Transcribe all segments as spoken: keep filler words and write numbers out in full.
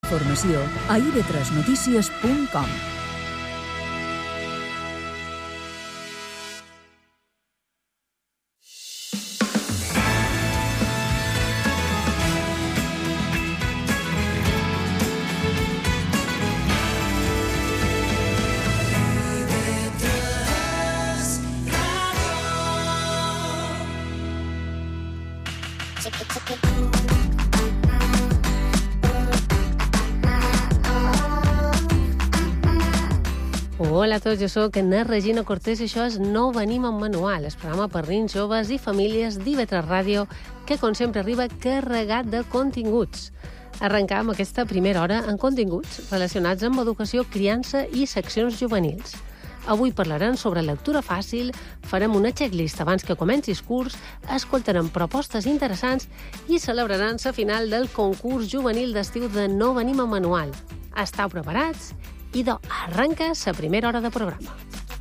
informació a i ve tres notícies punt com. Hola a tots, jo soc Ana Regina Cortés i això és No Venim amb Manual, el programa per nens, joves i famílies d'I ve tres Ràdio, que com sempre arriba carregat de continguts. Arrencam aquesta primera hora en continguts relacionats amb educació, criança i seccions juvenils. Avui parlarem sobre lectura fàcil, farem una checklist abans que comenci el curs, escoltarem propostes interessants i celebrarem la final del concurs juvenil d'estiu de No Venim amb Manual. Estau preparats? Idò, arrenca la primera hora de programa.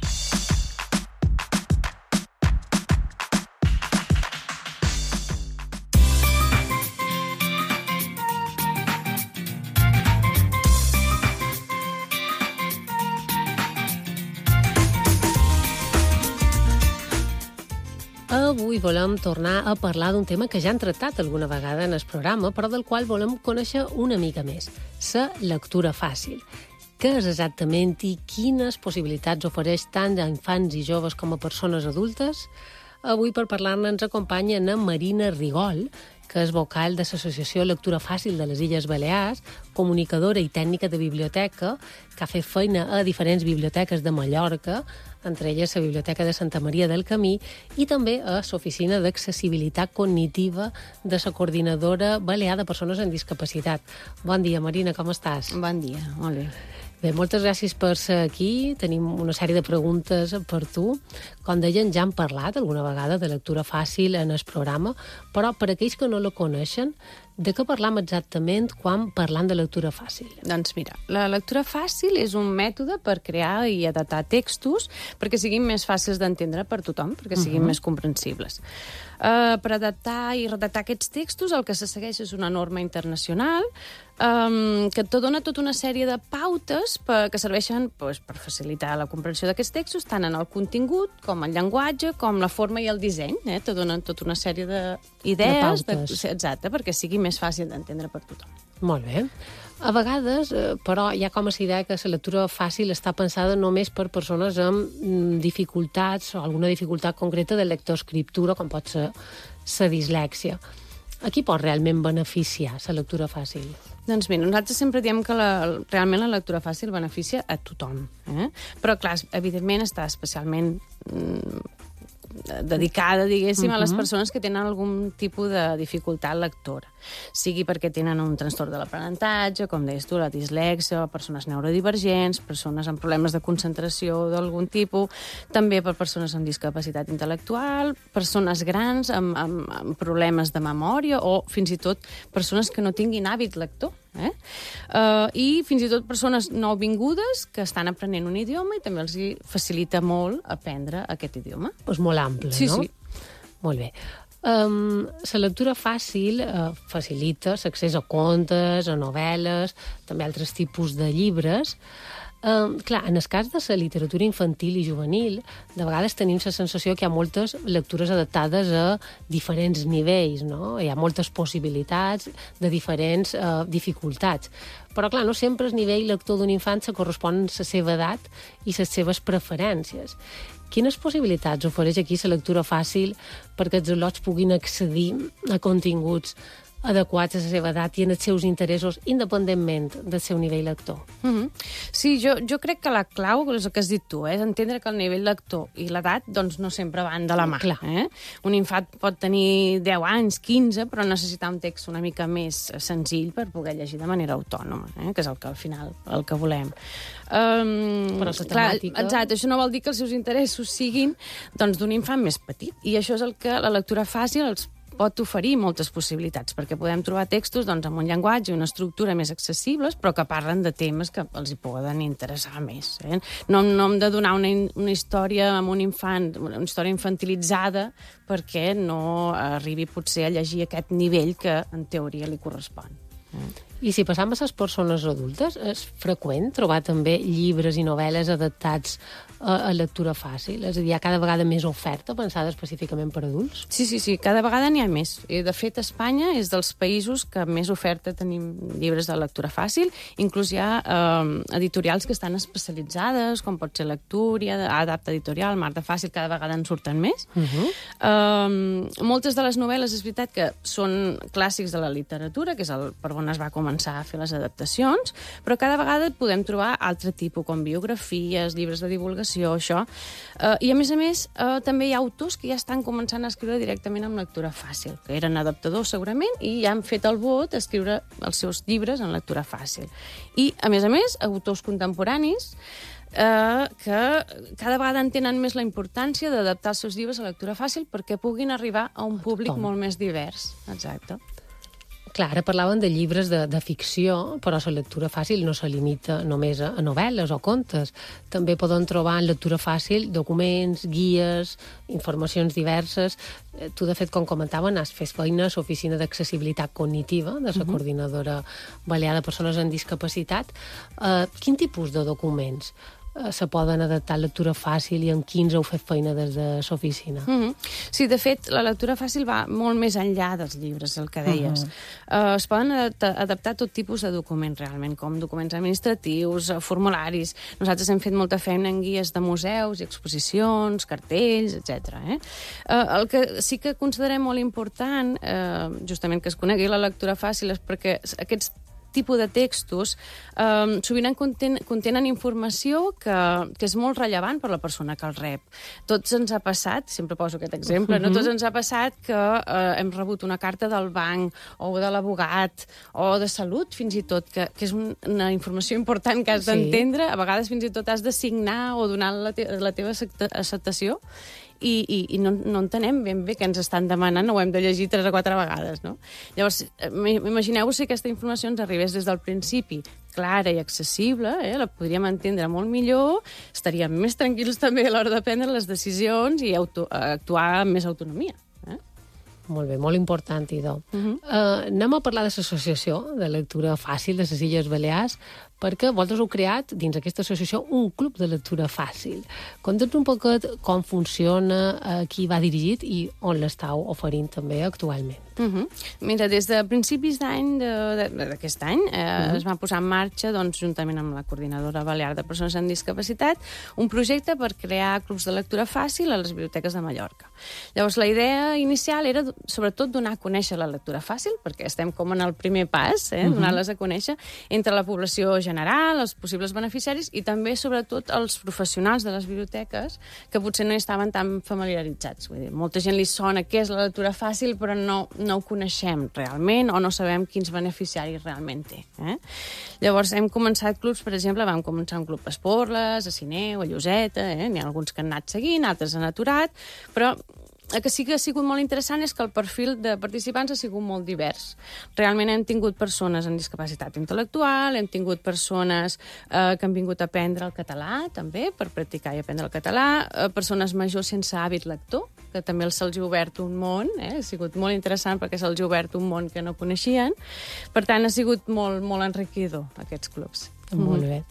Avui volem tornar a parlar d'un tema que ja hem tractat alguna vegada en el programa, però del qual volem conèixer una mica més, la lectura fàcil. Què és exactament i quines possibilitats ofereix tant a infants i joves com a persones adultes? Avui per parlar-ne ens acompanya Ana Marina Rigol, que és vocal de l'Associació Lectura Fàcil de les Illes Balears, comunicadora i tècnica de biblioteca, que ha fet feina a diferents biblioteques de Mallorca, entre elles la Biblioteca de Santa Maria del Camí, i també a l'Oficina d'Accessibilitat Cognitiva de la Coordinadora Balear de Persones amb Discapacitat. Bon dia, Marina, com estàs? Bon dia, molt bé. Bé, moltes gràcies per ser aquí. Tenim una sèrie de preguntes per tu. Com deien, ja hem parlat alguna vegada de lectura fàcil en el programa, però per aquells que no la coneixen, de què parlam exactament quan parlam de lectura fàcil? Doncs mira, la lectura fàcil és un mètode per crear i adaptar textos perquè siguin més fàcils d'entendre per tothom, perquè siguin uh-huh. més comprensibles. Uh, per adaptar i redactar aquests textos el que se segueix és una norma internacional um, que et dona tota una sèrie de pautes per, que serveixen pues, per facilitar la comprensió d'aquests textos, tant en el contingut com el llenguatge, com la forma i el disseny. Eh? Te donen tota una sèrie d'idees, de pautes. De, exacte, perquè sigui més fàcil d'entendre per tothom. Molt bé. A vegades, eh, però, hi ha com a idea que la lectura fàcil està pensada només per persones amb mm, dificultats o alguna dificultat concreta de lectoescriptura, com pot ser la dislèxia. A qui pot realment beneficiar la lectura fàcil? Doncs bé, nosaltres sempre diem que la, realment la lectura fàcil beneficia a tothom. Eh? Però, clar, evidentment està especialment mm, dedicada, diguéssim, uh-huh. a les persones que tenen algun tipus de dificultat lectora. Sigui perquè tenen un trastorn de l'aprenentatge, com deies tu, la dislèxia, persones neurodivergents, persones amb problemes de concentració d'algun tipus, també per persones amb discapacitat intel·lectual, persones grans amb, amb, amb problemes de memòria o fins i tot persones que no tinguin hàbit lector. Eh? Uh, I fins i tot persones nouvingudes que estan aprenent un idioma i també els hi facilita molt aprendre aquest idioma. És molt ample, sí, no? Sí, sí. Molt bé. Um, la lectura fàcil uh, facilita l'accés a contes, a novel·les, també altres tipus de llibres. Uh, clar, en el cas de la literatura infantil i juvenil, de vegades tenim la sensació que hi ha moltes lectures adaptades a diferents nivells, no? Hi ha moltes possibilitats de diferents uh, dificultats. Però, clar, no sempre el nivell lector d'un infant se correspon a la seva edat i les seves preferències. Quines possibilitats ofereix aquí la lectura fàcil perquè els al·lots puguin accedir a continguts adequats a la seva edat i en els seus interessos, independentment del seu nivell lector? Mm-hmm. Sí, jo, jo crec que la clau és el que has dit tu, eh? És entendre que el nivell lector i l'edat doncs, no sempre van de la mà. Clar. Eh? Un infant pot tenir deu anys, quinze, però necessitar un text una mica més senzill per poder llegir de manera autònoma, eh? Que és el que al final el que volem. Um, però la clar, temàtica... exacte, això no vol dir que els seus interessos siguin doncs, d'un infant més petit, i això és el que la lectura fàcil els pot oferir moltes possibilitats, perquè podem trobar textos doncs, amb un llenguatge i una estructura més accessibles, però que parlen de temes que els hi poden interessar més. Eh? No, no hem de donar una, una història amb un infant, una història infantilitzada, perquè no arribi potser a llegir aquest nivell que en teoria li correspon. Eh? I si passam a les persones adultes, és freqüent trobar també llibres i novel·les adaptats a, a lectura fàcil? És a dir, hi ha cada vegada més oferta pensada específicament per adults? Sí, sí, sí, cada vegada n'hi ha més. I, de fet, Espanya és dels països que més oferta tenim llibres de lectura fàcil. Inclús hi ha eh, editorials que estan especialitzades, com pot ser Lectúria, Adapta Editorial, Mar de Fàcil, cada vegada en surten més. Uh -huh. eh, moltes de les novel·les, és veritat que són clàssics de la literatura, que és el, per on es va començar a fer les adaptacions, però cada vegada podem trobar altre tipus, com biografies, llibres de divulgació, això. Uh, I, a més a més, uh, també hi ha autors que ja estan començant a escriure directament amb lectura fàcil, que eren adaptadors segurament, i ja han fet el vot a escriure els seus llibres en lectura fàcil. I, a més a més, autors contemporanis eh, que cada vegada entenen més la importància d'adaptar els seus llibres a lectura fàcil perquè puguin arribar a un públic molt més divers. Exacte. Clar, ara parlaven de llibres de, de ficció, però la lectura fàcil no se limita només a, a novel·les o contes. També poden trobar en lectura fàcil documents, guies, informacions diverses. Eh, tu, de fet, com comentaven, has fet feina a l'Oficina d'Accessibilitat Cognitiva de la uh-huh. Coordinadora Balear de Persones amb Discapacitat. Eh, quin tipus de documents se poden adaptar a lectura fàcil i amb quins heu fet feina des de l'oficina? Mm-hmm. Sí, de fet, la lectura fàcil va molt més enllà dels llibres, el que deies. Uh-huh. Uh, es poden adaptar, adaptar tot tipus de documents, realment, com documents administratius, uh, formularis. Nosaltres hem fet molta feina en guies de museus i exposicions, cartells, etcètera. Eh? Uh, el que sí que considerem molt important, uh, justament que es conegui la lectura fàcil, és perquè aquests tipus de textos eh, sovint conten, contenen informació que, que és molt rellevant per la persona que el rep. Tots ens ha passat, sempre poso aquest exemple, uh-huh. no? Tots ens ha passat que eh, hem rebut una carta del banc o de l'abogat o de salut, fins i tot, que, que és un, una informació important que has sí. d'entendre. A vegades fins i tot has de signar o donar la, te la teva acceptació. I, i, i no, no entenem ben bé què ens estan demanant, ho hem de llegir tres o quatre vegades, no? Llavors, imagineu-vos si aquesta informació ens arribés des del principi clara i accessible, eh? La podríem entendre molt millor, estaríem més tranquils també a l'hora de prendre les decisions i auto actuar amb més autonomia. Eh? Molt bé, molt important, idò. Uh -huh. uh, anem a parlar de l'Associació de Lectura Fàcil de les Illes Balears, perquè vosaltres heu creat, dins aquesta associació, un club de lectura fàcil. Conta'ns un poquet com funciona, a qui va dirigit i on l'estàu oferint també actualment. Uh -huh. Mira, des de principis d'any d'aquest any eh, uh -huh. es va posar en marxa, doncs, juntament amb la Coordinadora Balear de Persones amb Discapacitat, un projecte per crear clubs de lectura fàcil a les biblioteques de Mallorca. Llavors, la idea inicial era, sobretot, donar a conèixer la lectura fàcil, perquè estem com en el primer pas, eh, uh -huh. donar-les a conèixer entre la població general, els possibles beneficiaris i també, sobretot, els professionals de les biblioteques que potser no hi estaven tan familiaritzats. Vull dir, molta gent li sona què és la lectura fàcil, però no, no ho coneixem realment o no sabem quins beneficiaris realment té. Eh? Llavors, hem començat clubs, per exemple, vam començar un club a Esporles, a Sineu, a Lloseta, eh? N'hi ha alguns que han anat seguint, altres han aturat, però el que sí que ha sigut molt interessant és que el perfil de participants ha sigut molt divers. Realment hem tingut persones amb discapacitat intel·lectual, hem tingut persones eh, que han vingut a aprendre el català, també, per practicar i aprendre el català, eh, persones majors sense hàbit lector, que també se'ls ha obert un món, eh? Ha sigut molt interessant perquè se'ls ha obert un món que no coneixien. Per tant, ha sigut molt, molt enriquidor, aquests clubs. Molt bé.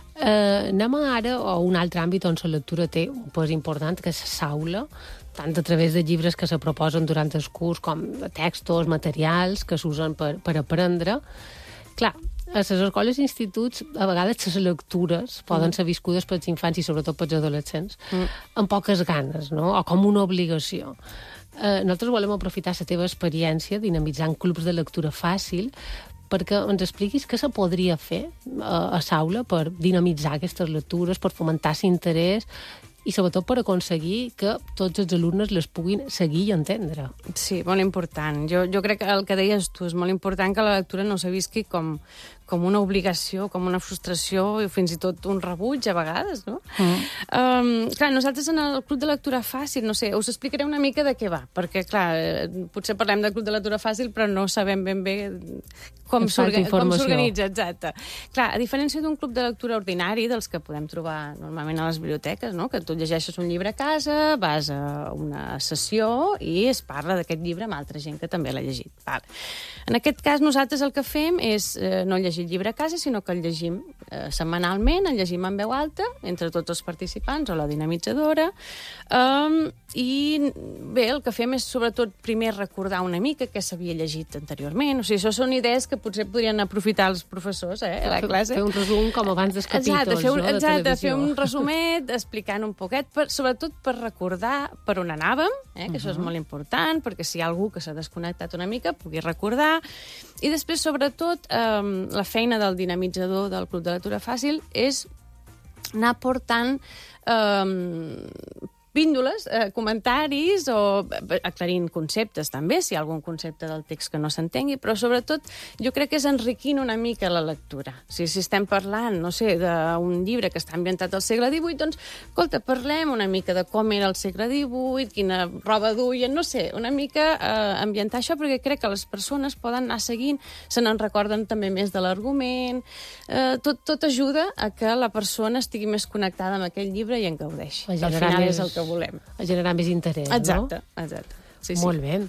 Uh, anem ara a un altre àmbit on la lectura té un pes important, que és l'aula, tant a través de llibres que se proposen durant el curs com de textos, materials que s'usen per, per aprendre. Clar, a les escoles i instituts, a vegades les lectures poden mm. ser viscudes pels infants i sobretot pels adolescents mm. amb poques ganes, no? O com una obligació. Eh, nosaltres volem aprofitar la teva experiència dinamitzant clubs de lectura fàcil perquè ens expliquis què se podria fer a, a l'aula per dinamitzar aquestes lectures, per fomentar l'interès i sobretot per aconseguir que tots els alumnes les puguin seguir i entendre. Sí, molt important. Jo, jo crec que el que deies tu és molt important, que la lectura no se visqui com, com una obligació, com una frustració i fins i tot un rebuig a vegades, no? Mm. Um, clar, nosaltres en el Club de Lectura Fàcil, no sé, us explicaré una mica de què va, perquè, clar, potser parlem del Club de Lectura Fàcil, però no sabem ben bé com s'organitza, exacte. Clar, a diferència d'un club de lectura ordinari, dels que podem trobar normalment a les biblioteques, no? Que tu llegeixes un llibre a casa, vas a una sessió i es parla d'aquest llibre amb altra gent que també l'ha llegit. Val. En aquest cas, nosaltres el que fem és eh, no llegir el llibre a casa, sinó que el llegim eh, setmanalment, el llegim en veu alta, entre tots els participants o la dinamitzadora, um, i bé, el que fem és sobretot primer recordar una mica què s'havia llegit anteriorment. O sigui, això són idees que potser podrien aprofitar els professors eh, a la classe. Fer un resum com abans dels capítols, exacte, fer un, no, de exacte, televisió. Fer un resumet explicant un poquet, per, sobretot per recordar per on anàvem, eh, que uh-huh. això és molt important, perquè si hi ha algú que s'ha desconnectat una mica, pugui recordar. I després, sobretot, eh, la feina del dinamitzador del Club de Lectura Fàcil és anar portant eh, píndoles, eh, comentaris o aclarint conceptes també, si hi ha algun concepte del text que no s'entengui, però sobretot jo crec que és enriquint una mica la lectura. O sigui, si estem parlant, no sé, d'un llibre que està ambientat al segle divuit, doncs, escolta, parlem una mica de com era el segle divuit, quina roba duien, no sé, una mica eh, ambientar això, perquè crec que les persones poden anar seguint, se n'en recorden també més de l'argument, eh, tot, tot ajuda a que la persona estigui més connectada amb aquell llibre i en gaudeixi. Al final més... és el que volem. A generar més interès, exacte, no? Exacte, sí, molt sí. bé.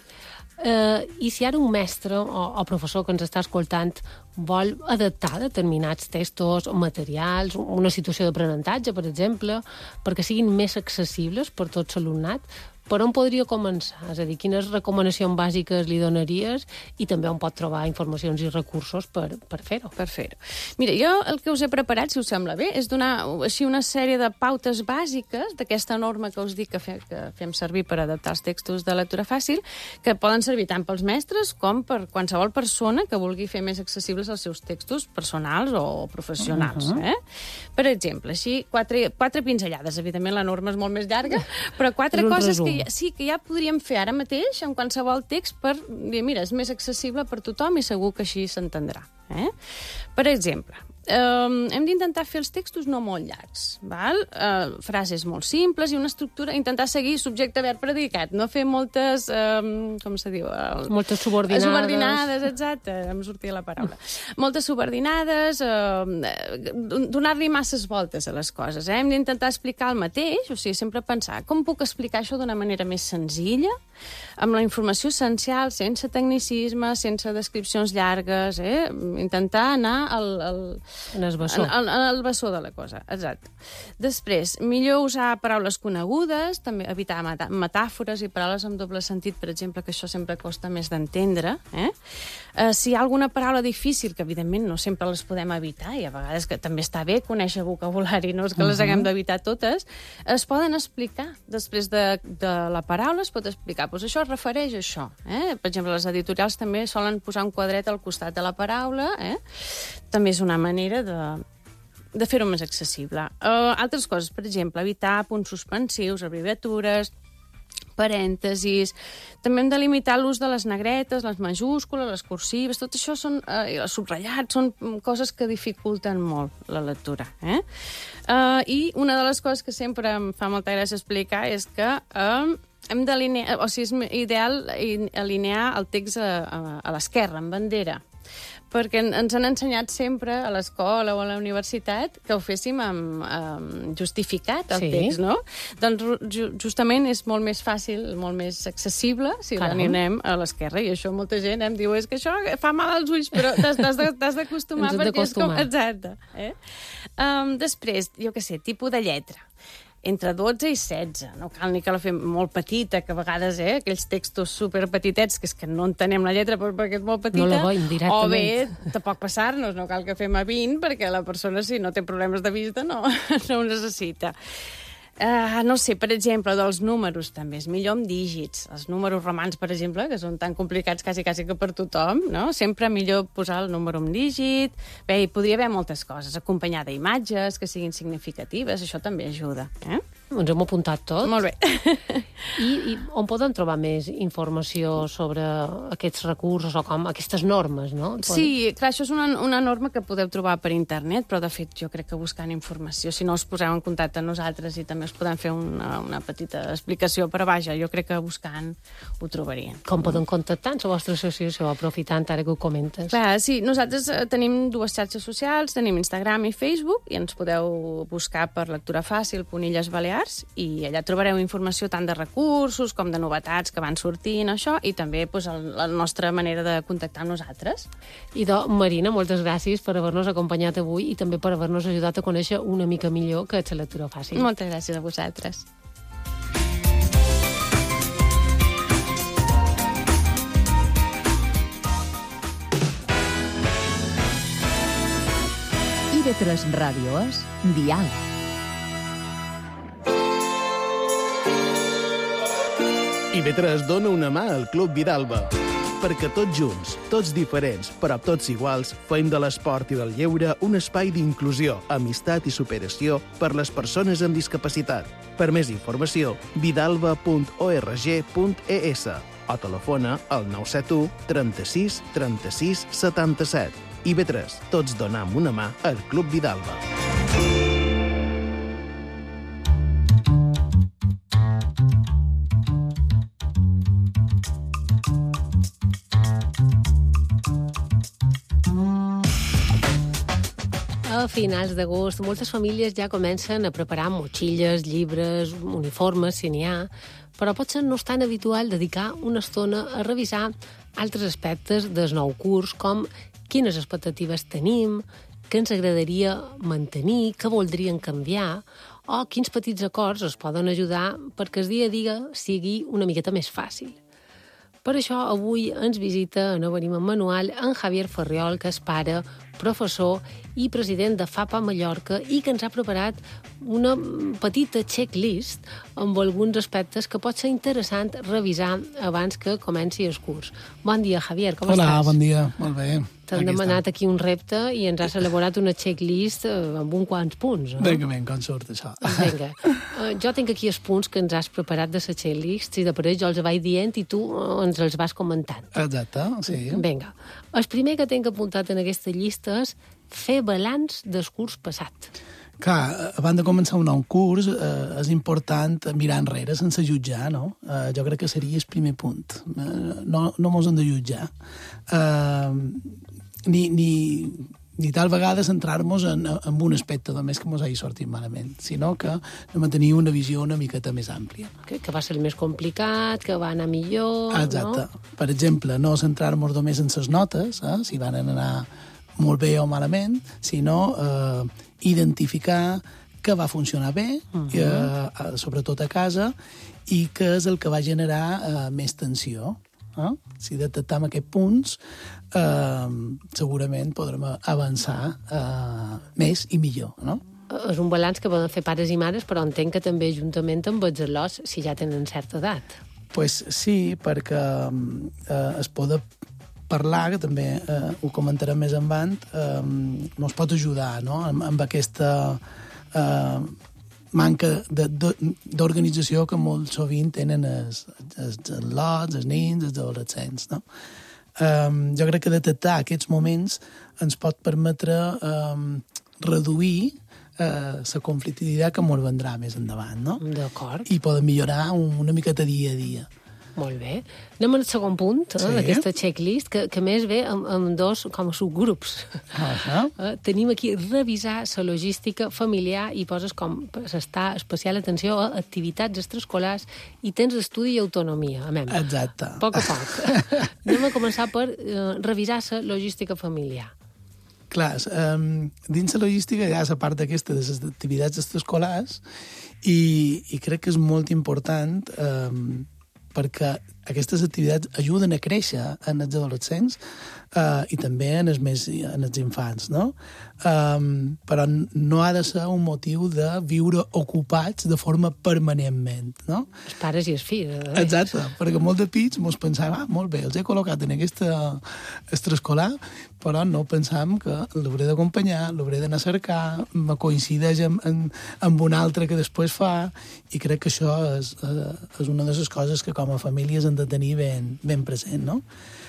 Uh, I si ara un mestre o, o professor que ens està escoltant vol adaptar determinats textos o materials, una situació d'aprenentatge, per exemple, perquè siguin més accessibles per tot l'alumnat, per on podria començar? És a dir, quines recomanacions bàsiques li donaries i també on pot trobar informacions i recursos per, per fer-ho? Per fer-ho. Mira, jo el que us he preparat, si us sembla bé, és donar així una sèrie de pautes bàsiques d'aquesta norma que us dic que, fe, que fem servir per adaptar els textos de lectura fàcil, que poden servir tant pels mestres com per qualsevol persona que vulgui fer més accessibles els seus textos personals o professionals. Uh-huh. eh? Per exemple, així, quatre, quatre pinzellades. Evidentment, la norma és molt més llarga, però quatre coses que ja, sí, que ja podríem fer ara mateix en qualsevol text per dir, mira, és més accessible per tothom i segur que així s'entendrà. Eh? Per exemple, Um, hem d'intentar fer els textos no molt llargs, val? Uh, frases molt simples i una estructura, intentar seguir subjecte, verb, predicat, no fer moltes, um, com se diu? El... Moltes subordinades. Subordinades, exacte, em sortia la paraula. Moltes subordinades, uh, donar-li masses voltes a les coses. Eh? Hem d'intentar explicar el mateix, o sigui, sempre pensar com puc explicar això d'una manera més senzilla, amb la informació essencial, sense tecnicisme, sense descripcions llargues, eh? Intentar anar al... al En el bessó. En, en el bessó de la cosa, exacte. Després, millor usar paraules conegudes, també evitar metà metàfores i paraules amb doble sentit, per exemple, que això sempre costa més d'entendre. Eh? Eh, si hi ha alguna paraula difícil, que evidentment no sempre les podem evitar, i a vegades que també està bé conèixer vocabulari, no és que les uh-huh. haguem d'evitar totes, es poden explicar. Després de, de la paraula es pot explicar, doncs això es refereix a això. Eh? Per exemple, les editorials també solen posar un quadret al costat de la paraula, eh? També és una manera de, de fer-ho més accessible. Uh, altres coses, per exemple, evitar punts suspensius, abreviatures, parèntesis. També hem de limitar l'ús de les negretes, les majúscules, les cursives, tot això són, eh, els subratllats, són coses que dificulten molt la lectura. Eh? Uh, I una de les coses que sempre em fa molta gràcia explicar és que uh, hem d'alinear, o sigui, és ideal alinear el text a, a, a l'esquerra, en bandera, perquè ens han ensenyat sempre a l'escola o a la universitat que ho féssim amb, amb justificat, el sí. text, no? Doncs ju justament és molt més fàcil, molt més accessible si l'anem a l'esquerra, i això molta gent em diu, és que això fa mal als ulls, però t'has d'acostumar perquè és com... Exacte. Eh? Um, després, jo què sé, tipus de lletra. Entre dotze i setze. No cal ni que la fem molt petita, que a vegades, eh, aquells textos superpetitets, que és que no entenem la lletra perquè és molt petita. No la veiem directament. O bé, tampoc passar-nos, no cal que fem a vint, perquè la persona, si no té problemes de vista, no, no ho necessita. Uh, no sé, per exemple, dels números també és millor amb dígits. Els números romans, per exemple, que són tan complicats quasi, quasi que per tothom, no? Sempre millor posar el número amb dígit. Bé, hi podria haver moltes coses, acompanyar d'imatges que siguin significatives, això també ajuda. Eh? ens hem apuntat tot. Molt bé. I, I on poden trobar més informació sobre aquests recursos o com aquestes normes, no? Sí, clar, això és una, una norma que podeu trobar per internet, però de fet jo crec que buscant informació, si no us poseu en contacte amb nosaltres i també us podem fer una, una petita explicació, però vaja, jo crec que buscant ho trobarien. Com poden contactar amb la vostra associació, aprofitant ara que ho comentes? Clar, sí, nosaltres tenim dues xarxes socials, tenim Instagram i Facebook, i ens podeu buscar per Lectura Fàcil, Illes Balears, i allà trobareu informació tant de recursos com de novetats que van sortint, això, i també pues, el, la nostra manera de contactar amb nosaltres. I de Marina, moltes gràcies per haver-nos acompanyat avui i també per haver-nos ajudat a conèixer una mica millor que és la lectura fàcil. Moltes gràcies a vosaltres. I V tres Ràdio és Diàleg. I V tres dona una mà al Club Vidalba, perquè tots junts, tots diferents, però tots iguals, fem de l'esport i del lleure un espai d'inclusió, amistat i superació per les persones amb discapacitat. Per més informació, vidalba punt org punt es o telefona al nou set u trenta-sis trenta-sis setanta-set. I V tres, tots donam una mà al Club Vidalba. A finals d'agost, moltes famílies ja comencen a preparar motxilles, llibres, uniformes, si n'hi ha, però potser no és tan habitual dedicar una estona a revisar altres aspectes del nou curs, com quines expectatives tenim, què ens agradaria mantenir, què voldrien canviar, o quins petits acords es poden ajudar perquè el dia a dia sigui una miqueta més fàcil. Per això, avui ens visita, no venim en manual, en Javier Ferriol, que és pare, professor i president de FAPA Mallorca i que ens ha preparat una petita checklist amb alguns aspectes que pot ser interessant revisar abans que comenci el curs. Bon dia, Javier, com Hola, estàs? Hola, bon dia, molt bé. T'han demanat aquí un repte i ens has elaborat una checklist amb uns quants punts, no? Vinga, vinga, com surt això? Vinga, uh, jo tinc aquí els punts que ens has preparat de la checklist i de per ells jo els vaig dient i tu ens els vas comentant. Exacte, sí. Vinga, el primer que tinc apuntat en aquesta llista és fer balanç del curs passat. Clar, abans de començar un nou curs eh, és important mirar enrere sense jutjar, no? Eh, jo crec que seria el primer punt. Eh, no no mos hem de jutjar. Eh, ni, ni, ni tal vegada centrar-nos en, en un aspecte només que mos hagi sortit malament, sinó que hem de tenir una visió una miqueta més àmplia. Que, que va ser el més complicat, que va anar millor, Exacte. no? Per exemple, no centrar-nos només en les notes, eh, si van anar molt bé o malament, sinó eh, identificar què va funcionar bé, uh-huh. eh, sobretot a casa, i què és el que va generar eh, més tensió. Eh? Si detectem aquests punts, eh, segurament podrem avançar eh, més i millor, no? És un balanç que poden fer pares i mares, però entenc que també juntament amb els alumnes si ja tenen certa edat. Pues sí, perquè eh, es pot parlar, que també eh, ho comentarem més endavant, eh, ens pot ajudar, no?, amb, amb aquesta eh, manca d'organització que molt sovint tenen els, els, els lots, els nins, els adolescents, no? Eh, jo crec que detectar aquests moments ens pot permetre eh, reduir la eh, conflictivitat que ens vendrà més endavant, no? D'acord. I poden millorar un, una miqueta dia a dia. Molt bé. Anem al segon punt, eh, Sí. d'aquesta checklist, que, que més ve amb, amb dos com a subgrups. Uh-huh. Eh, tenim aquí revisar la logística familiar i poses com s'està especial atenció a activitats extraescolars i temps d'estudi i autonomia. Amem. Exacte. A poc a poc. Anem a començar per eh, revisar la logística familiar. Clar, um, dins la logística hi ha la part aquesta de les activitats extraescolars i, i crec que és molt important um, perquè aquestes activitats ajuden a créixer en els adolescents uh, i també en els, més, en els infants, no? Um, però no ha de ser un motiu de viure ocupats de forma permanentment, no? Els pares i els fills. Eh? Exacte, perquè molt de pits mos pensàvem, ah, molt bé, els he col·locat en aquesta extraescolar, però no pensàvem que l'hauré d'acompanyar, l'hauré d'anar a cercar, me coincideix amb, amb, amb un altre que després fa, i crec que això és, és una de les coses que com a famílies hem de tenir ben, ben present, no?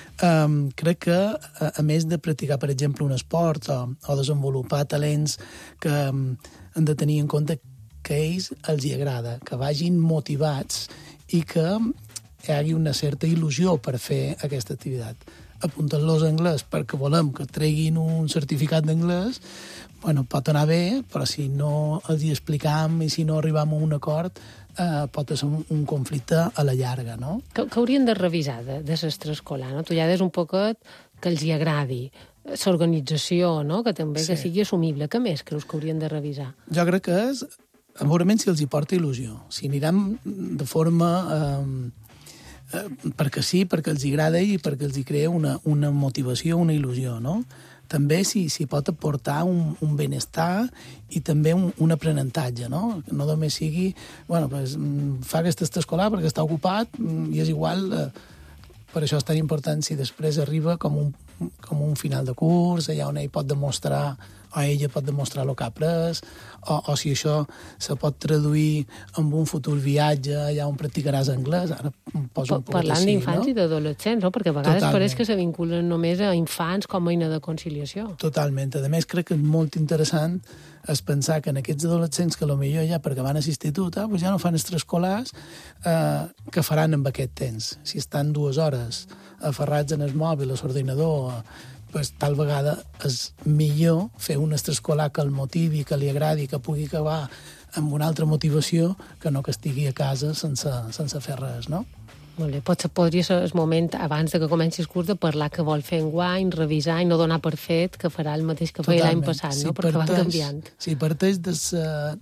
Um, crec que, a, a més de practicar, per exemple, un esport o, o desenvolupar talents que um, hem de tenir en compte que a ells els hi agrada, que vagin motivats i que hi hagi una certa il·lusió per fer aquesta activitat. Apuntant-los a anglès perquè volem que treguin un certificat d'anglès, bueno, pot anar bé, però si no els hi explicam i si no arribam a un acord, eh, pot ser un, un conflicte a la llarga, no? Que, que haurien de revisar de, de l'extraescolar, no? Tu ja des un poquet que els hi agradi, l'organització, no? Que també sí. Que sigui assumible. Què més creus que haurien de revisar? Jo crec que és, segurament, si els hi porta il·lusió. Si anirem de forma... Eh, eh, perquè sí, perquè els hi agrada i perquè els hi crea una, una motivació, una il·lusió, no? També s'hi si pot aportar un, un benestar i també un, un aprenentatge, no? Que no només sigui, bueno, pues, fa aquesta escolar perquè està ocupat i és igual, eh, per això és tan important si després arriba com un, com un final de curs, allà on ell pot demostrar, o ella pot demostrar el que ha après, o, o si això se pot traduir en un futur viatge allà on practicaràs anglès, ara poso un poc Parlant així, d'infants no? i d'adolescents, no? Perquè a vegades Totalment. pareix que se vinculen només a infants com a eina de conciliació. Totalment. A més, crec que és molt interessant és pensar que en aquests adolescents que potser ja perquè van a l'institut, ah, pues ja no fan extraescolars, eh, que faran amb aquest temps? Si estan dues hores aferrats en el mòbil, a l'ordinador, pues, tal vegada és millor fer un extraescolar que el motivi, que li agradi, que pugui acabar amb una altra motivació que no que estigui a casa sense, sense fer res, no? Molt bé, potser podria ser el moment, abans de que comenci el curs, de parlar què vol fer enguany, revisar i no donar per fet que farà el mateix que feia l'any passat, si no? Perquè van canviant. Si parteix des, uh,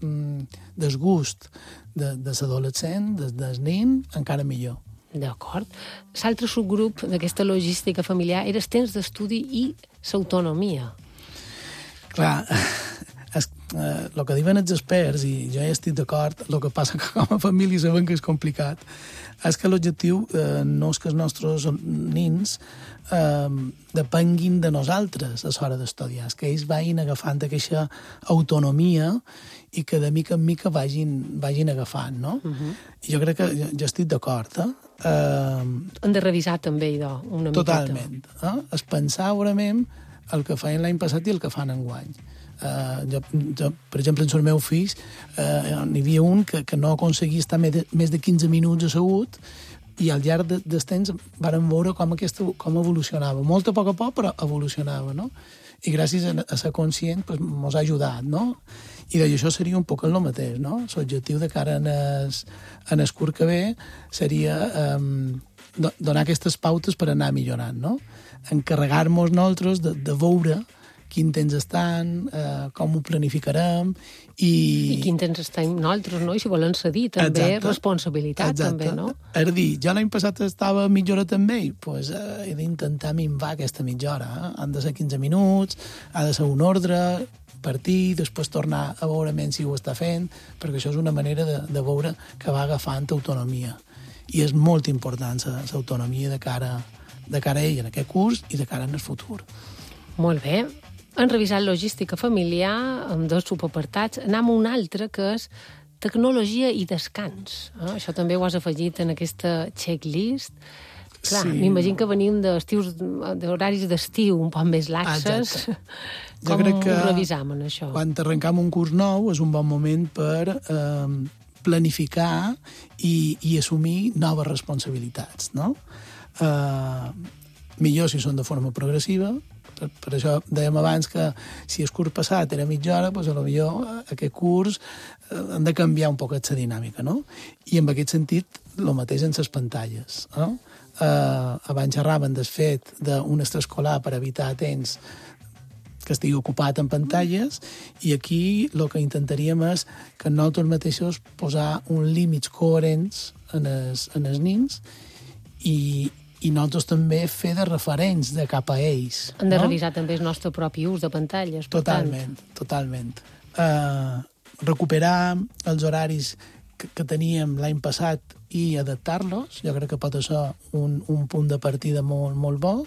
des gust de, de l'adolescent, des del nin, encara millor. D'acord. L'altre subgrup d'aquesta logística familiar era el temps d'estudi i l'autonomia. Clar, és, eh, el que diuen els experts, i jo ja estic d'acord, el que passa que com a família sabem que és complicat, és que l'objectiu eh, no és que els nostres nins eh, depenguin de nosaltres a l'hora d'estudiar, és que ells vagin agafant aquesta autonomia i que de mica en mica vagin, vagin agafant, no? Uh-huh. Jo crec que jo, jo estic d'acord, eh? Uh, Hem de revisar també, idò, una totalment, miqueta. Totalment. Eh? Es pensar segurament el que feien l'any passat i el que fan enguany. Uh, jo, jo, per exemple, en els meus fills uh, n'hi havia un que, que no aconseguia estar més de, més de quinze minuts assegut i al llarg de, dels temps vàrem veure com, aquesta, com evolucionava. Molt a poc a poc, però evolucionava, no? I gràcies a, a ser conscient pues, mos ha ajudat, no? I d'allò això seria un poc el mateix, no? L'objectiu de cara en el, en el curs que ve seria um, donar aquestes pautes per anar millorant, no? Encarregar-nos nosaltres de, de veure quin temps estan, eh, com ho planificarem i... I quin temps estem nosaltres, no? I si volen cedir, també exacte, responsabilitat, exacte. també, no? És a dir, jo l'any passat estava mitja hora també, doncs pues, eh, he d'intentar minvar aquesta mitja hora. Eh? Han de ser quinze minuts, ha de ser un ordre, partir, després tornar a veure menys si ho està fent, perquè això és una manera de, de veure que va agafant autonomia. I és molt important l'autonomia de cara, de cara a ell en aquest curs i de cara en el futur. Molt bé. Hem revisat logística familiar amb dos subapartats. Anem a un altre, que és tecnologia i descans. Eh? Això també ho has afegit en aquesta checklist. Clar, sí. M'imagino que venim d'horaris d'estiu un poc més laxes. Jo Com crec que ho revisam en això? Quan arrencam un curs nou és un bon moment per eh, planificar i, i assumir noves responsabilitats, no? Eh, millor si són de forma progressiva. Per, per això dèiem abans que si el curs passat era mitja hora, doncs potser aquest curs eh, hem de canviar un poc la dinàmica, no? I en aquest sentit, el mateix en les pantalles, no? Eh, abans xerraven del fet d'un extraescolar per evitar temps que estigui ocupat en pantalles, i aquí el que intentaríem és que nosaltres mateixos posar uns límits coherents en els, en els nins i, i nosaltres també fer de referents de cap a ells. Hem de no? revisar també el nostre propi ús de pantalles. Totalment, tant. totalment. Uh, recuperar els horaris que, que teníem l'any passat i adaptar-los, jo crec que pot ser un, un punt de partida molt, molt bo.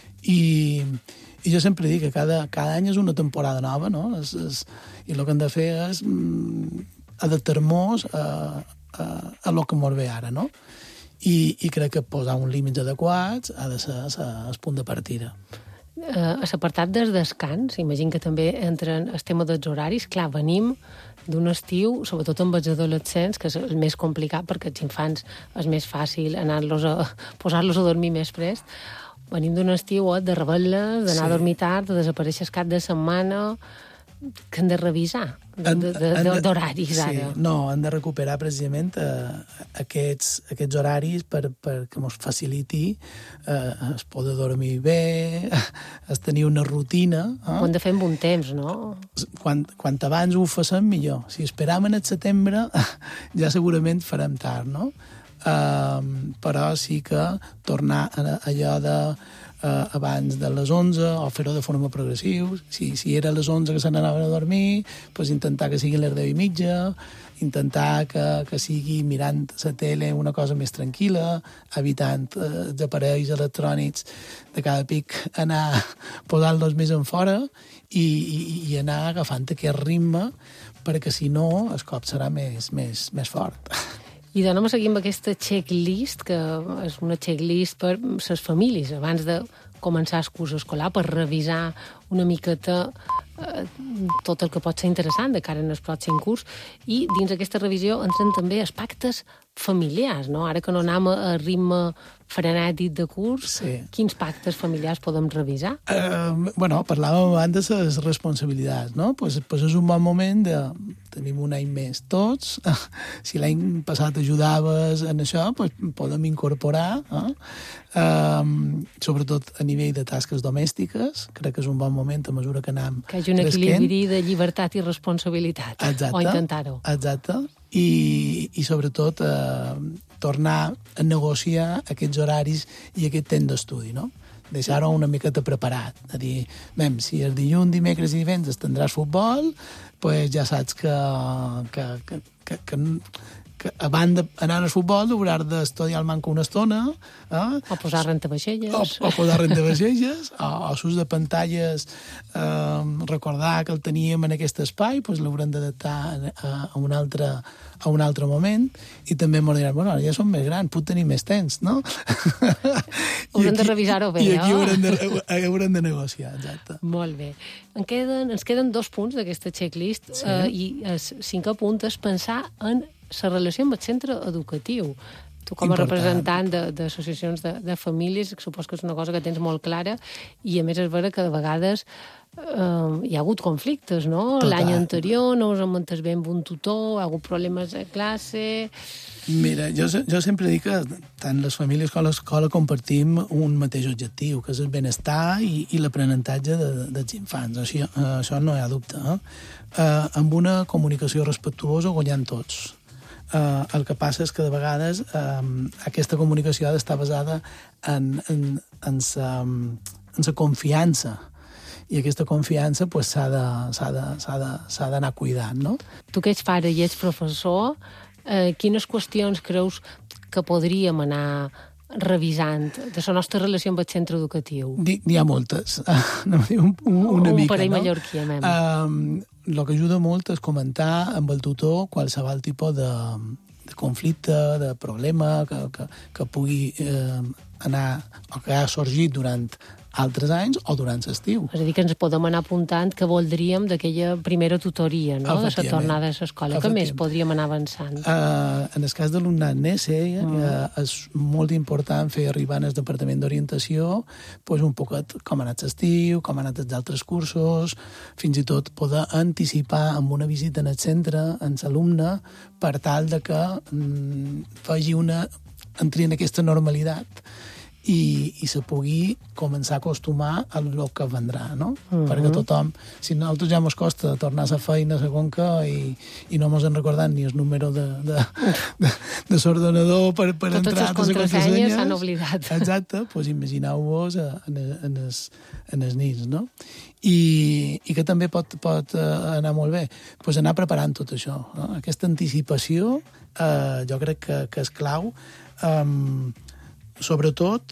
I, i jo sempre dic que cada, cada any és una temporada nova, no? És, és, i el que hem de fer és mm, adaptar-nos a, a, a lo que ens ve ara, no? I, i crec que posar uns límits adequats ha de ser el punt de partida. Uh, a l'apartat del descans, imagino que també entren el tema dels horaris. Clar, venim d'un estiu, sobretot amb els adolescents, que és el més complicat, perquè els infants és més fàcil anar-los a posar-los a dormir més prest. Venim d'un estiu eh, de rebel·les, d'anar sí. a dormir tard, de desaparèixer el cap de setmana, que hem de revisar d'horaris sí, ara. No, hem de recuperar precisament eh, aquests, aquests horaris per, perquè ens faciliti eh, es poder dormir bé, es tenir una rutina. Eh? Ho hem de fer amb un temps, no? Quan, quan abans ho facem, millor. Si esperam en el setembre, ja segurament farem tard, no? Uh, però sí que tornar a allò de uh, abans de les onze o fer-ho de forma progressiva. Si, si era a les onze que se n'anaven a dormir, pues intentar que sigui les deu i mitja, intentar que, que sigui mirant la tele una cosa més tranquil·la, evitant uh, els aparells electrònics de cada pic, anar posant-los més en fora i, i, i anar agafant aquest ritme, perquè si no el cop serà més, més, més fort. I donem a seguir amb aquesta checklist, que és una checklist per les famílies, abans de començar el curs escolar, per revisar una miqueta eh, tot el que pot ser interessant de cara en el pròxim curs. I dins aquesta revisió entren també els pactes familiars, no? Ara que no anem a ritme frenètic de curs, sí. Quins pactes familiars podem revisar? Uh, bueno, parlàvem abans de les responsabilitats, no? Pues, pues és un bon moment de... Tenim un any més tots. Si l'any passat ajudaves en això, pues podem incorporar, eh? um, sobretot a nivell de tasques domèstiques. Crec que és un bon moment a mesura que anem que hi hagi un equilibri de llibertat i responsabilitat. Exacte, o intentar-ho. Exacte. I, i sobretot eh, tornar a negociar aquests horaris i aquest temps d'estudi, no? Deixar-ho una miqueta preparat. A dir, bem, si el dilluns, dimecres i divendres tindràs futbol, pues ja saps que, que, que, que, que, que abans d'anar al futbol hauràs d'estudiar el manco una estona. Eh? O posar rentavaixelles. O, o posar rentavaixelles, o, o s'ús de pantalles, eh, recordar que el teníem en aquest espai, pues l'haurem d'adaptar a, a un altre a un altre moment, i també m'ho diran, bueno, ara ja som més grans, puc tenir més temps, no? Haurem de revisar-ho bé, I aquí no? haurem de, haurem de negociar, exacte. Molt bé. En queden, ens queden dos punts d'aquesta checklist, sí. eh, i el cinquè punt és pensar en la relació amb el centre educatiu. Tu, com a Important. representant d'associacions de, de, de famílies, supos que és una cosa que tens molt clara, i a més és vera que de vegades eh, hi ha hagut conflictes, no? L'any anterior no us hem entès bé amb un tutor, hi ha hagut problemes a classe... Mira, jo, jo sempre dic que tant les famílies com l'escola compartim un mateix objectiu, que és el benestar i, i l'aprenentatge de, de, dels infants. Això, això no hi ha dubte. Eh? Eh, amb una comunicació respectuosa guanyant tots. Uh, el que passa és que de vegades um, aquesta comunicació ha d'estar basada en, en, en, sa, en sa confiança, i aquesta confiança pues, s'ha de, s'ha de, s'ha de, s'ha d'anar cuidant, no? Tu que ets pare i ets professor, eh, quines qüestions creus que podríem anar revisant de la nostra relació amb el centre educatiu? N'hi ha moltes. No, un, un, una un mica, parell no? mallorquí, mem. Um, el que ajuda molt és comentar amb el tutor qualsevol tipus de, de conflicte, de problema que, que, que pugui eh, anar o que ha sorgit durant altres anys o durant l'estiu. És a dir, que ens podem anar apuntant que voldríem d'aquella primera tutoria, no?, de la tornada a l'escola. Què més podríem anar avançant? Uh, en el cas de l'alumnat N E S E, mm. uh, és molt important fer arribar al Departament d'Orientació pues, un poquet com ha anat l'estiu, com ha anat els altres cursos, fins i tot poder anticipar amb una visita en el centre, en l'alumne, per tal de que mm, faci una... entri en aquesta normalitat i, i se pugui començar a acostumar a lo que vendrà, no? Uh-huh. Perquè tothom, si a nosaltres ja mos costa tornar a la feina a la conca i, i no mos en recordant ni el número de, de, de, de l'ordenador per, per Totes entrar les a les contrasenyes s'han oblidat. Exacte, doncs imagineu-vos en, en, els, en els nins, no? I, i que també pot, pot anar molt bé, doncs anar preparant tot això. No? Aquesta anticipació eh, jo crec que, que és clau, um, sobretot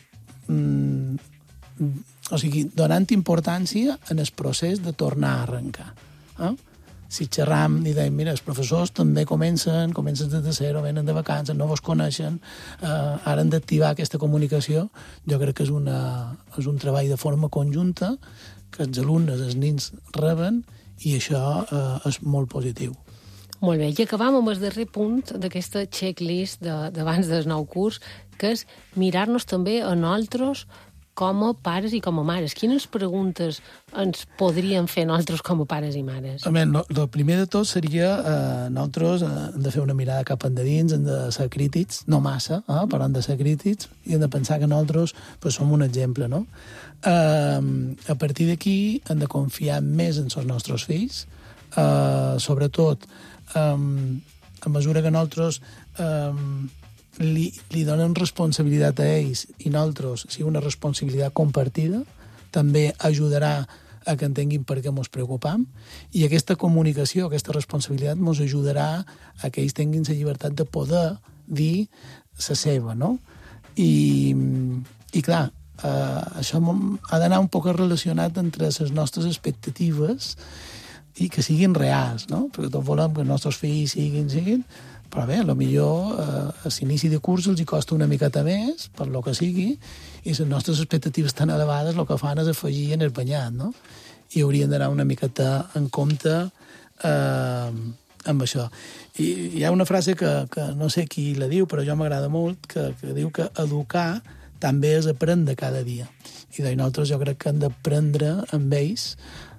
um, o sigui, donant importància en el procés de tornar a arrencar. Eh? Si xerram i dèiem, mira, els professors també comencen, comencen de zero, venen de vacances, no vos coneixen, eh, ara han d'activar aquesta comunicació. Jo crec que és, una, és un treball de forma conjunta que els alumnes, els nins, reben, i això eh, és molt positiu. Molt bé, i acabam amb el darrer punt d'aquesta checklist d'abans del nou curs, que és mirar-nos també a nosaltres com a pares i com a mares. Quines preguntes ens podríem fer nosaltres com a pares i mares? A veure, el primer de tot seria eh, nosaltres eh, hem de fer una mirada cap endins, hem de ser crítics, no massa, eh, però hem de ser crítics i hem de pensar que nosaltres pues, som un exemple, no? Eh, a partir d'aquí hem de confiar més en els nostres fills, eh, sobretot eh, a mesura que nosaltres eh, li, li donen responsabilitat a ells i nosaltres sigui una responsabilitat compartida, també ajudarà a que entenguin per què ens preocupam, i aquesta comunicació, aquesta responsabilitat ens ajudarà a que ells tinguin la llibertat de poder dir la seva, no? I, i clar, eh, això ha d'anar un poc relacionat entre les nostres expectatives i que siguin reals, no? Perquè tots volem que els nostres fills siguin, siguin, però bé, potser eh, a l'inici de curs els hi costa una miqueta més, per lo que sigui, i les nostres expectatives tan elevades el que fan és afegir en el banyat, no? I haurien d'anar una miqueta en compte eh, amb això. I hi ha una frase que, que no sé qui la diu, però jo m'agrada molt, que, que diu que educar també és aprendre cada dia. I doncs nosaltres jo crec que hem d'aprendre amb ells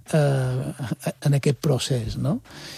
eh, en aquest procés, no?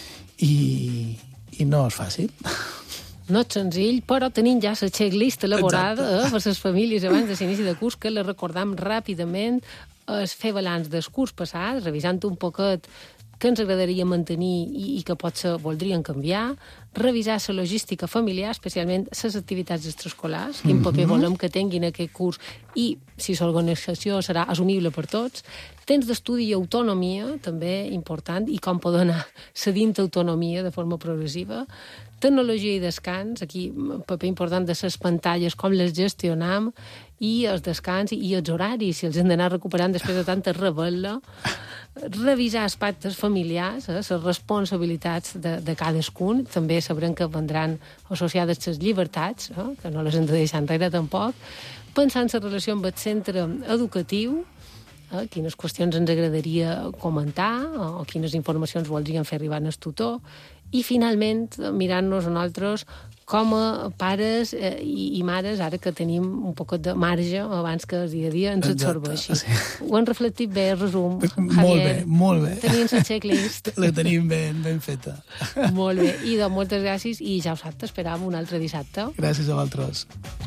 I, i no és fàcil. No és senzill, però tenim ja la checklist elaborada eh, per les famílies abans de l'inici de curs, que la recordam ràpidament, és fer balanç del curs passat, revisant un poquet què ens agradaria mantenir i, i que potser voldrien canviar, revisar la logística familiar, especialment les activitats extraescolars, quin mm-hmm. paper volem que tinguin aquest curs i si l'organització serà assumible per tots, temps d'estudi i autonomia, també important, i com poder anar cedint autonomia de forma progressiva, tecnologia i descans, aquí un paper important de les pantalles, com les gestionam, i els descans i els horaris, si els hem d'anar recuperant després de tanta rebel·la, revisar els pactes familiars, eh, les responsabilitats de, de cadascun, també sabrem que vendran associades les llibertats, eh, que no les hem de deixar enrere tampoc, pensar en la relació amb el centre educatiu, eh, quines qüestions ens agradaria comentar o, o quines informacions voldríem fer arribar al tutor, i finalment mirant-nos a nosaltres com a pares eh, i, i mares, ara que tenim un poc de marge abans que el dia a dia ens absorbeixi. Sí. Ho han reflectit bé, el resum, Javier. Molt bé, molt bé. Tenim la checklist. La tenim ben, ben feta. Molt bé. I doncs moltes gràcies i ja ho sap, t'esperàvem un altre dissabte. Gràcies a vosaltres.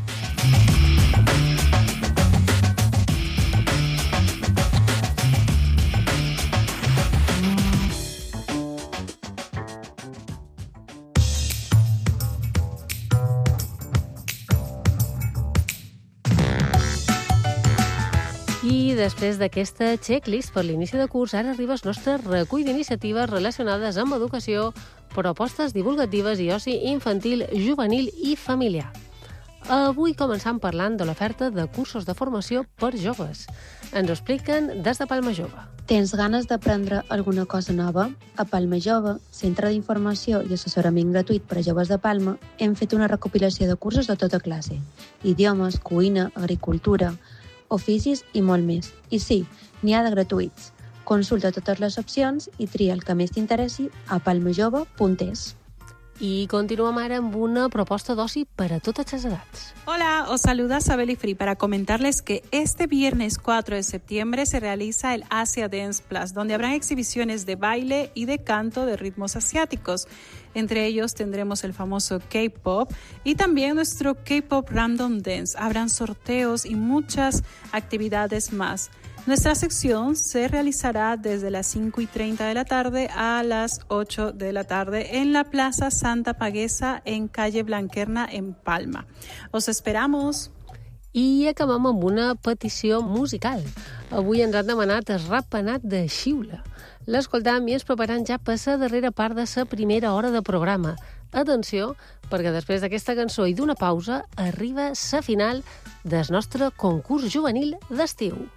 I després d'aquesta checklist per l'inici de curs, ara arriba el nostre recull d'iniciatives relacionades amb educació, propostes divulgatives i oci infantil, juvenil i familiar. Avui començam parlant de l'oferta de cursos de formació per joves. Ens ho expliquen des de Palma Jove. Tens ganes d'aprendre alguna cosa nova? A Palma Jove, Centre d'Informació i Assessorament Gratuït per a Joves de Palma, hem fet una recopilació de cursos de tota classe. Idiomes, cuina, agricultura, oficis i molt més. I sí, n'hi ha de gratuïts. Consulta totes les opcions i tria el que més t'interessi a palmajove punt es. I continuem ara amb una proposta d'oci per a totes les edats. Hola, os saluda Sabeli Free para comentarles que este viernes cuatro de septiembre se realiza el Asia Dance Plus, donde habrán exhibiciones de baile y de canto de ritmos asiáticos. Entre ellos tendremos el famoso K-pop y también nuestro K-pop Random Dance. Habrán sorteos y muchas actividades más. Nuestra sección se realizará desde las cinco y treinta de la tarde a las ocho de la tarde en la Plaza Santa Paguesa en calle Blanquerna, en Palma. Os esperamos! I acabem amb una petició musical. Avui ens han demanat el Ratpenat de Xiula. L'escoltam i ens preparant ja per la darrera part de la primera hora de programa. Atenció, perquè després d'aquesta cançó i d'una pausa arriba la final del nostre concurs juvenil d'estiu.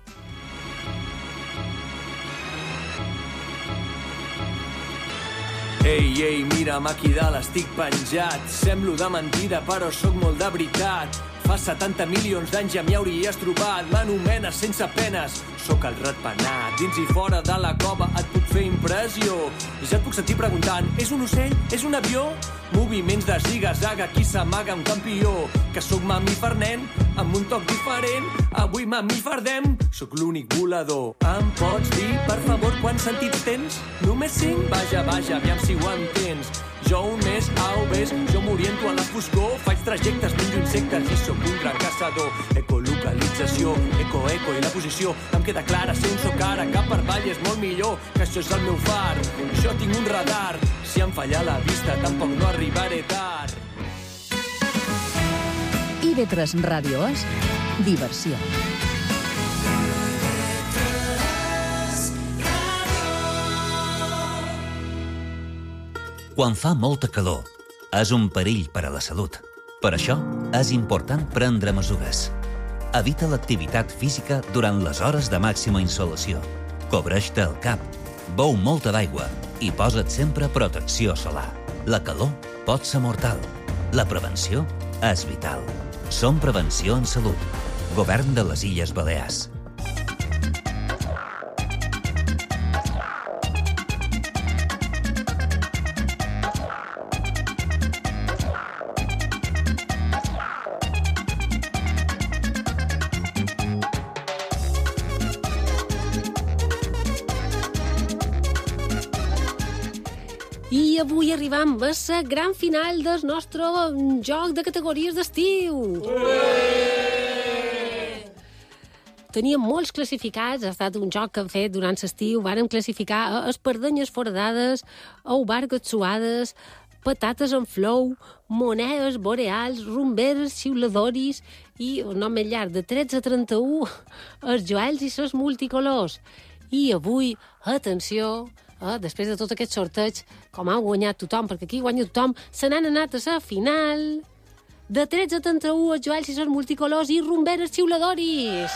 Ei, ei, mira'm aquí dalt, estic penjat. Semblo de mentida, però sóc molt de veritat. Fa setanta milions d'anys ja m'hi hauries trobat. M'anomenes sense penes, sóc el ratpenat. Dins i fora de la cova et puc fer impressió. Ja et puc sentir preguntant, és un ocell? És un avió? Moviments de ziga-zaga, qui s'amaga un campió? Que sóc mamífer nen, amb un toc diferent. Avui mamíferdem, sóc l'únic volador. Em pots dir, per favor, quants sentits tens? Només cinc? Vaja, vaja, aviam si ho entens. Jo un mes, au, ves, jo m'oriento a la foscor. Faig trajectes, menjo insectes i sóc un gran caçador. Ecolocalització, eco-eco i la posició. Em queda clara, si un soc ara, cap per avall és molt millor, que això és el meu far. Jo tinc un radar, si em falla la vista tampoc no arribaré tard. I ve tres Ràdio És diversió. Quan fa molta calor, és un perill per a la salut. Per això, és important prendre mesures. Evita l'activitat física durant les hores de màxima insolació. Cobreix-te el cap, beu molta d'aigua i posa't sempre protecció solar. La calor pot ser mortal. La prevenció és vital. Som Prevenció en Salut. Govern de les Illes Balears. I avui arribam a la gran final del nostre joc de categories d'estiu. Teníem molts classificats, ha estat un joc que hem fet durant l'estiu. Vàrem classificar a espardenyes foradades, oubargues suades, patates en flou, monedes boreals, rumberes xiuladoris i, el nom més llarg, de tretze a trenta-u, els joells i les multicolors. I avui, atenció, eh, després de tot aquest sorteig, com ha guanyat tothom, perquè aquí guanya tothom, se n'han anat a la final de tretze a trenta-u, els joells i les multicolors i rumberes xiuladoris.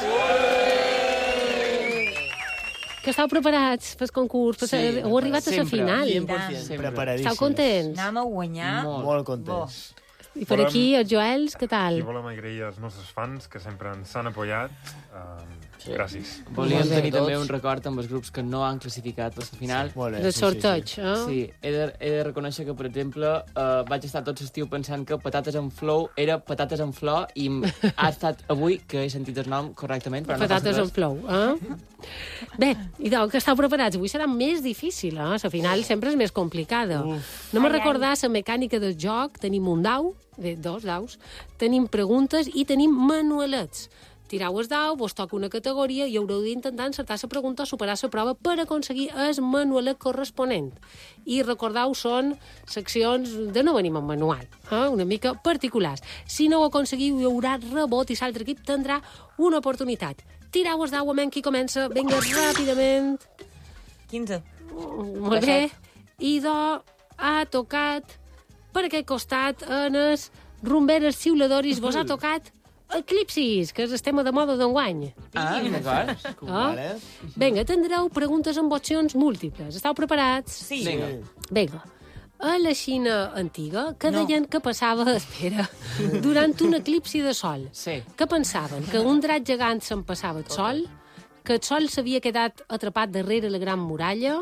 Que estàu preparats pel concurs? Sí, heu arribat a la final? Preparadíssims. Estàu contents? Anem a guanyar. Molt, molt contents. I per aquí, els Joels, què tal? I volem agrair als nostres fans que sempre ens han apoyat. Uh, sí. Gràcies. Volíem tenir també un record amb els grups que no han classificat per la final. Sí, de sorteig, sí, sí, sí. Eh? Sí, he de, he de reconèixer que, per exemple, uh, vaig estar tot l'estiu pensant que Patates en Flow era Patates en Flor i ha estat avui que he sentit el nom correctament. Però Patates no en Flow, eh? Bé, idò, que estàu preparats. Avui serà més difícil, eh? La final sempre és més complicada. Uf. No me recordar la mecànica del joc. Tenim un dau, bé, dos daus, tenim preguntes i tenim manualets. Tirau el dau, vos toca una categoria i haureu d'intentar encertar la pregunta o superar la prova per aconseguir el manualet corresponent. I recordeu, són seccions de no venim amb manual, eh? Una mica particulars. Si no ho aconseguiu, hi haurà rebot i l'altre equip tindrà una oportunitat. Tirau el dau, amén, qui comença. Vinga, ràpidament. quinze. Molt bé. Idò ha tocat per aquest costat en els rumberes xiuladoris. Vos ha tocat Eclipsis, que és el tema de moda d'enguany. Ah, d'acord. Oh? Vinga, tindreu preguntes amb opcions múltiples. Estàu preparats? Sí. Vinga. Vinga. A la Xina antiga, que deien no. que passava, espera, durant un eclipsi de sol. Sí. Que pensaven? Que un drac gegant se'n passava el sol, que el sol s'havia quedat atrapat darrere la gran muralla,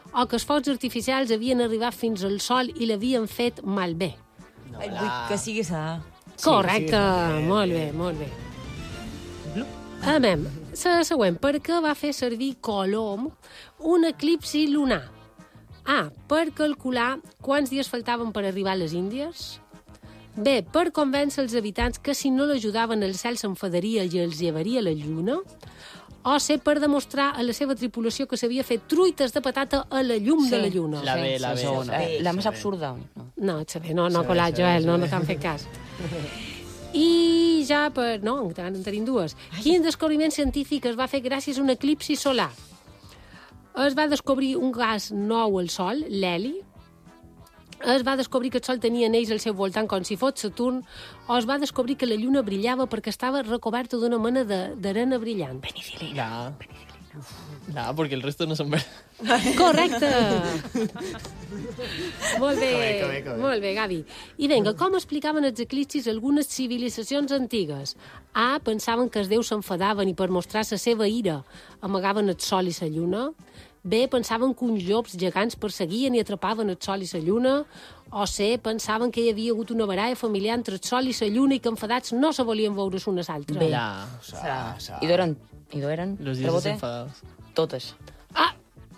o que els focs artificials havien arribat fins al sol i l'havien fet malbé. Ai, vull que sigui sa. Correcte, sí, sí, molt bé, molt bé. A veure, la següent. Per què va fer servir Colom un eclipsi lunar? A. Per calcular quants dies faltaven per arribar a les Índies. B. Per convèncer els habitants que si no l'ajudaven el cel s'enfadaria i els llevaria la lluna. O C. Per demostrar a la seva tripulació que s'havia fet truites de patata a la llum sí, de la lluna. La B, la segona. La més absurda. No, no, no, colat, Joel, no, no t'han fet cas. I ja per... No, encara en tenim dues. Quin descobriment científic es va fer gràcies a un eclipsi solar? Es va descobrir un gas nou al Sol, l'heli. Es va descobrir que el Sol tenia anells al seu voltant com si fos Saturn. O es va descobrir que la Lluna brillava perquè estava recoberta d'una mena d'arena brillant. Penicilina. No, perquè el resto no són ver. Correcte! Molt bé, que bé, que bé, que bé. molt bé, Gavi. I vinga, com explicaven els eclipsis algunes civilitzacions antigues? A. Pensaven que els déus s'enfadaven i per mostrar la seva ira amagaven el sol i la lluna. B. Pensaven que uns llops gegants perseguien i atrapaven el sol i la lluna. O C. Pensaven que hi havia hagut una baralla familiar entre el sol i la lluna i que enfadats no se volien veure l'un a l'altre. B. I d'on eren? I d'on eren? Los dies enfadados. Totes. Ah!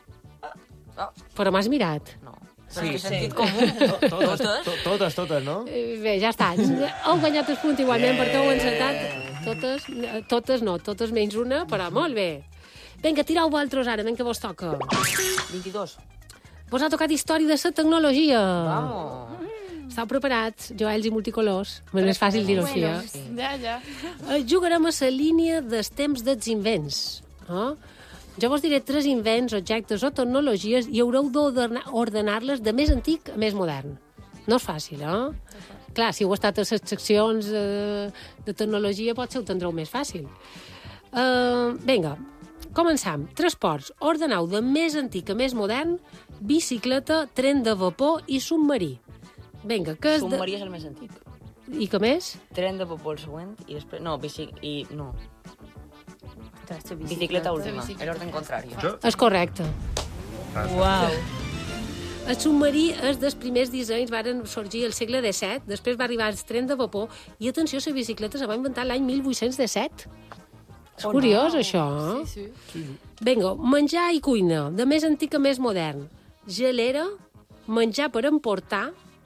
Però m'has mirat. No. Sí, sí. Totes, totes, totes, no? Bé, ja està. Heu guanyat el punt igualment perquè heu encertat totes, totes no, totes menys una, però molt bé. Vinga, tireu vosaltres ara, vinga, que vos toca. vint-i-dos. Vos ha tocat història de la tecnologia. Vamos. Estàu preparats, Joels i multicolors. Bé, és fàcil dir-ho així, eh? Sí. Ja, ja. Jugarem a la línia dels temps dels invents. Eh? Jo vos diré tres invents, objectes o tecnologies i haureu d'ordenar-les de més antic a més modern. No és fàcil, eh? Clar, si heu estat a les seccions de, de tecnologia potser ho tindreu més fàcil. Uh, vinga, començam. Transports. Ordenau de més antic a més modern, bicicleta, tren de vapor i submarí. Vinga, què és de... Submarí és el més antic. I què més? Tren de vapor el següent i després... No, bici... I... No. Bicicleta última, l'ordre contrari. És correcte. Uau. El submarí és dels primers dissenys, varen sorgir al segle disset, després va arribar el tren de vapor i, atenció, la bicicleta se va inventar l'any mil vuit-cents disset. És oh, curiós, no. Això, eh? Sí, sí. Vinga, menjar i cuina, de més antic a més modern. Gelera, menjar per emportar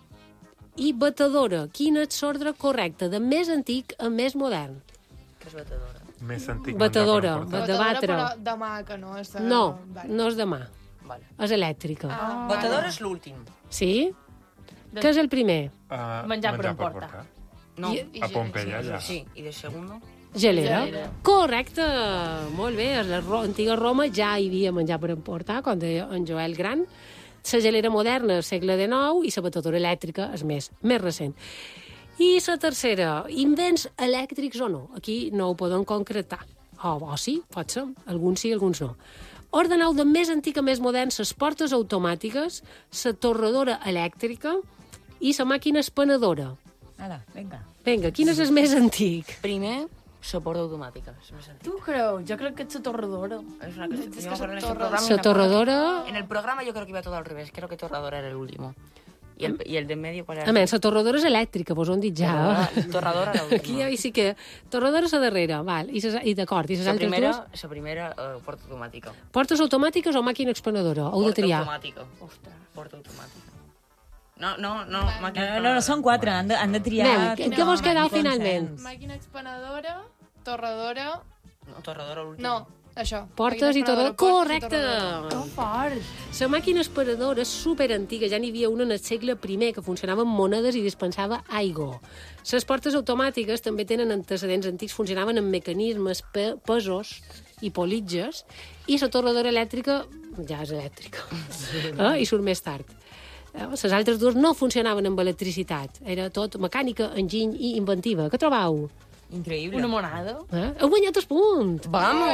i batedora. Quina és l'ordre correcte, de més antic a més modern? Què és batedora? Més antic. Batedora, Batedora, de batre. però de mà, que no és... De... No, vale. no és de mà. Vale. És elèctrica. Ah, batedora és l'últim. Sí? De... Què és el primer? Uh, menjar per emportar. No. I, i a Pompeia, ja. Sí, i de segundo? Gelera. Gelera. Correcte! Molt bé, a la Ro antiga Roma ja hi havia menjar per emportar, com deia en Joel Gran. La gelera moderna, segle dinou, i la batedora elèctrica és més, més recent. I la tercera, invents elèctrics o no? Aquí no ho podem concretar. O, o sí, pot ser. Alguns sí, alguns no. Ordenau de més antic a més modern les portes automàtiques, la torradora elèctrica i la màquina espanadora. Ala, vinga. Vinga, quin és el més antic? Primer, la porta automàtica. Tu creus? Jo crec que és la torradora. És una cosa... És yo que me acuerdo en la ese programa, La torradora... En el programa yo creo que iba todo al revés. Creo que torradora era el último. Y el, y el de en medio, ¿cuál era? A més, la torradora és elèctrica, vos ho han dit ja. Torradora, torradora era l'última. Aquí ja sí que... Torradora és la darrera, val. I, ses, i d'acord, i les La altres primera, dues? la primera uh, porta automàtica. Portes automàtiques o màquina expanadora? Heu de triar. Porta automàtica. Ostres. Porta automàtica. No, no, no, màquina No, no, no, són quatre, han de, han de triar... Anem, què vos quedau finalment? Màquina expanadora, torradora... No, torradora l'última. No, això. Portes i torradora. Correcte! Que fort! La màquina expanadora és superantiga. Ja n'hi havia una en el segle primer que funcionava amb monedes i dispensava aigua. Les portes automàtiques també tenen antecedents antics, funcionaven amb mecanismes, pe pesos i politges, i la torradora elèctrica ja és elèctrica. eh? I surt més tard. Les altres dues no funcionaven amb electricitat. Era tot mecànica, enginy i inventiva. Què trobau? Increïble. Una monada. Eh? Heu guanyat el punt!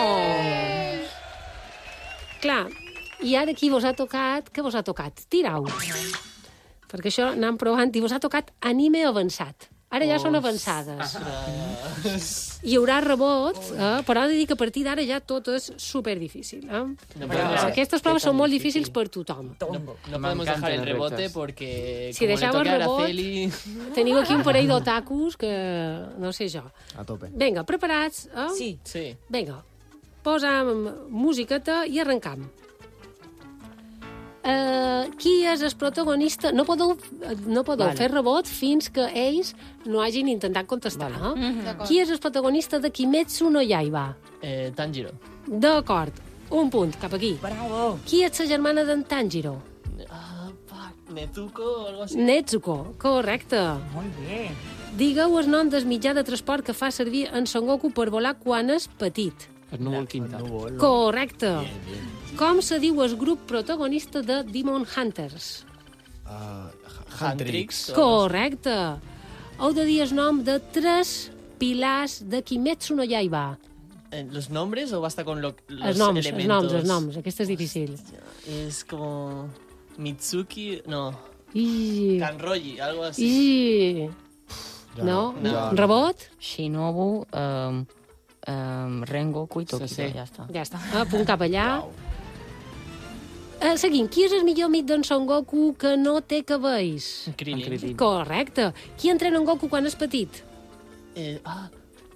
Vamos! Clar, i ara aquí vos ha tocat... Què vos ha tocat? Tirau. Perquè això anàvem provant i vos ha tocat anime avançat. Ara ja són avançades. Hi haurà rebot, eh? Però he de dir que a partir d'ara ja tot és superdifícil. Eh? No, però, Aquestes proves són molt difícils per tothom. No, no podemos dejar el rebote porque Si como le deixeu el toque a rebot, Araceli... teniu aquí un parell d'otakus que no sé jo. A tope. Vinga, preparats? Eh? Sí. Sí. Vinga, posam musiqueta i arrencam. Uh, qui és el protagonista? No podeu, no podeu Vale. fer rebot fins que ells no hagin intentat contestar. Vale. Eh? D'acord. Qui és el protagonista de Kimetsu no Yaiba? Eh, Tanjiro. D'acord, un punt, cap aquí. Bravo. Qui és la germana d'en Tanjiro? Ah, pa, Nezuko o algo así. Netsuko, correcte. Molt bé. Digueu el nom del mitjà de transport que fa servir en Son Goku per volar quan és petit. El núvol quinta. Correcte. Com se diu el grup protagonista de Demon Hunters? Uh, Huntrix. Correcte. Heu de dir el nom de tres pilars de Kimetsu no Yaiba. Eh, ¿Los nombres o basta con lo, los Els noms, elementos? els noms, els noms. Aquesta és difícil. Es como... Mitsuki... No. I... Kanroji, algo así. I... No? No. Rebot? Shinobu, um, um, Rengoku i Tokito, Sí, sí. ja està. Ja està. Ah, punt cap allà. Uh, seguim, qui és el millor amic d'en Son Goku que no té cabells? Krillin. Krillin. Correcte. Qui entrena en Goku quan és petit? Eh, ah,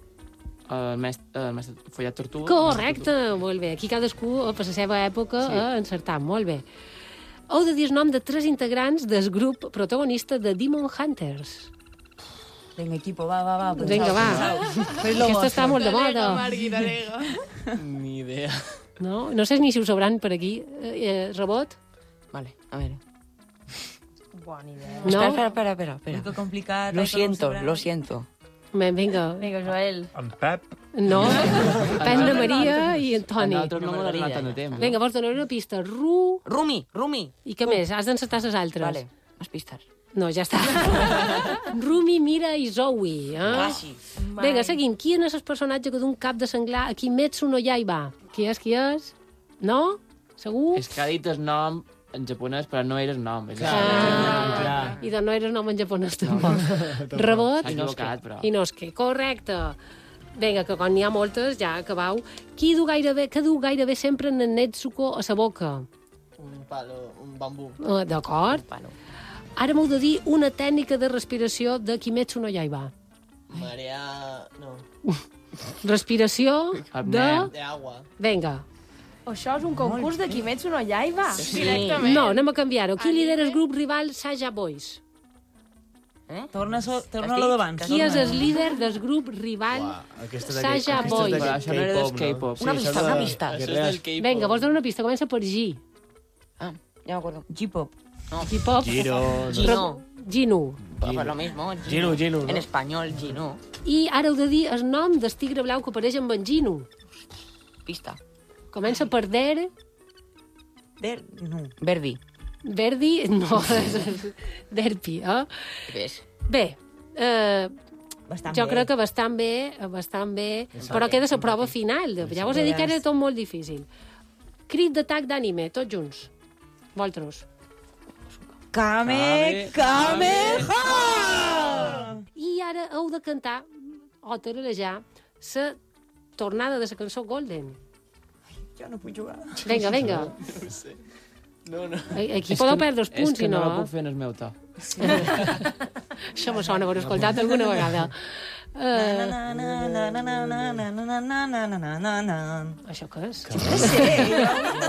El mestre, el mestre Follat Tortuga. Correcte, molt bé. Aquí cadascú, eh, per la seva època, Sí. ha encertat. Molt bé. Heu de dir el nom de tres integrants del grup protagonista de Demon Hunters. Vinga, equipo, va, va, va. pensau, Vinga, va. pensau. Fes-lo Aquesta vostre. està molt de moda. Delega, Margui, delega. ni idea. No? No sé ni si ho sabran per aquí. Eh, rebot? Vale, a ver. Bona idea. No? Espera, espera, espera, espera. espera. Único complicat. Lo ai, però no siento, sabrà. lo siento. Ben, vinga. Vinga, Joel. En Pep, No? Penna Maria i Antoni. Nosaltres no m'agradaria m'agradaria, tant de temps. Vinga, vols donar una pista. Ru... Rumi, Rumi. I què més? Has d'encertar les altres. Vale, más pistas. No, ja està. Rumi, Mira i Zoe. Eh? Quasi. Vinga, seguim. Qui és el personatge que d'un cap de senglar a Kimetsu no Yaiba? Qui és, qui és? No? Segur? És que ha dit el nom en japonès, però no era el nom. És Ah, I de no eres nom en japonès, tampoc. Rebot? S'ha equivocat, però. Inosuke, correcte. Vinga, que quan n'hi ha moltes, ja acabau. Qui du gairebé, que du gairebé sempre en Netsuko a sa boca? Un palo, un bambú. Uh, D'acord. Ara m'heu de dir una tècnica de respiració de Kimetsu no Yaiba. Marea... No. Respiració de... De agua. Vinga. Això és un concurs de Kimetsu no Yaiba. Sí. Directament. No, anem a canviar-ho. Qui lidera el grup rival Saja Boys? Eh? Torna, so, torna a lo d'abans. Qui és el líder del grup rival Aquesta és Saja d'aquest- Boys? aquesta és Això no era del K-pop. Una Sí, pista, això una de- pista. Això és Guerreras. del K-pop. Vinga, vols donar una pista? Comença per G. Ah, ya me acuerdo. J-pop. Hip-hop. Giro. Gino. Ginu. Pues lo mismo. Gino, Gino, En no? español, Gino. I ara heu de dir el nom del tigre blau que apareix amb en Ginu. Pista. Comença per Der, Der... No. Verdi. Verdi, no, és Derpi, eh? ¿Ves? Bé, eh, Bastant jo bé. crec que bastant bé, bastant bé, però queda la prova final. Ja us he dit que era tot molt difícil. Crit d'atac d'ànime, tots junts. Vosaltres. Kame, Kame, ha! I ara heu de cantar, o tararejar, la tornada de la cançó Golden. Jo no puc jugar. Vinga, vinga. No ho sé. No, no. Aquí podeu perdre els punts, és que si no. no la puc fer en el meu to. Això me sona haver escoltat alguna vegada. Na, Uh, na, na, na, na, na, na, na, na, na, na, na, na, na, na. això què és? No sé, jo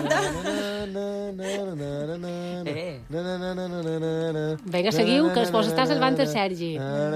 Eh. Vinga, seguiu, que es vos està salvant el Sergi.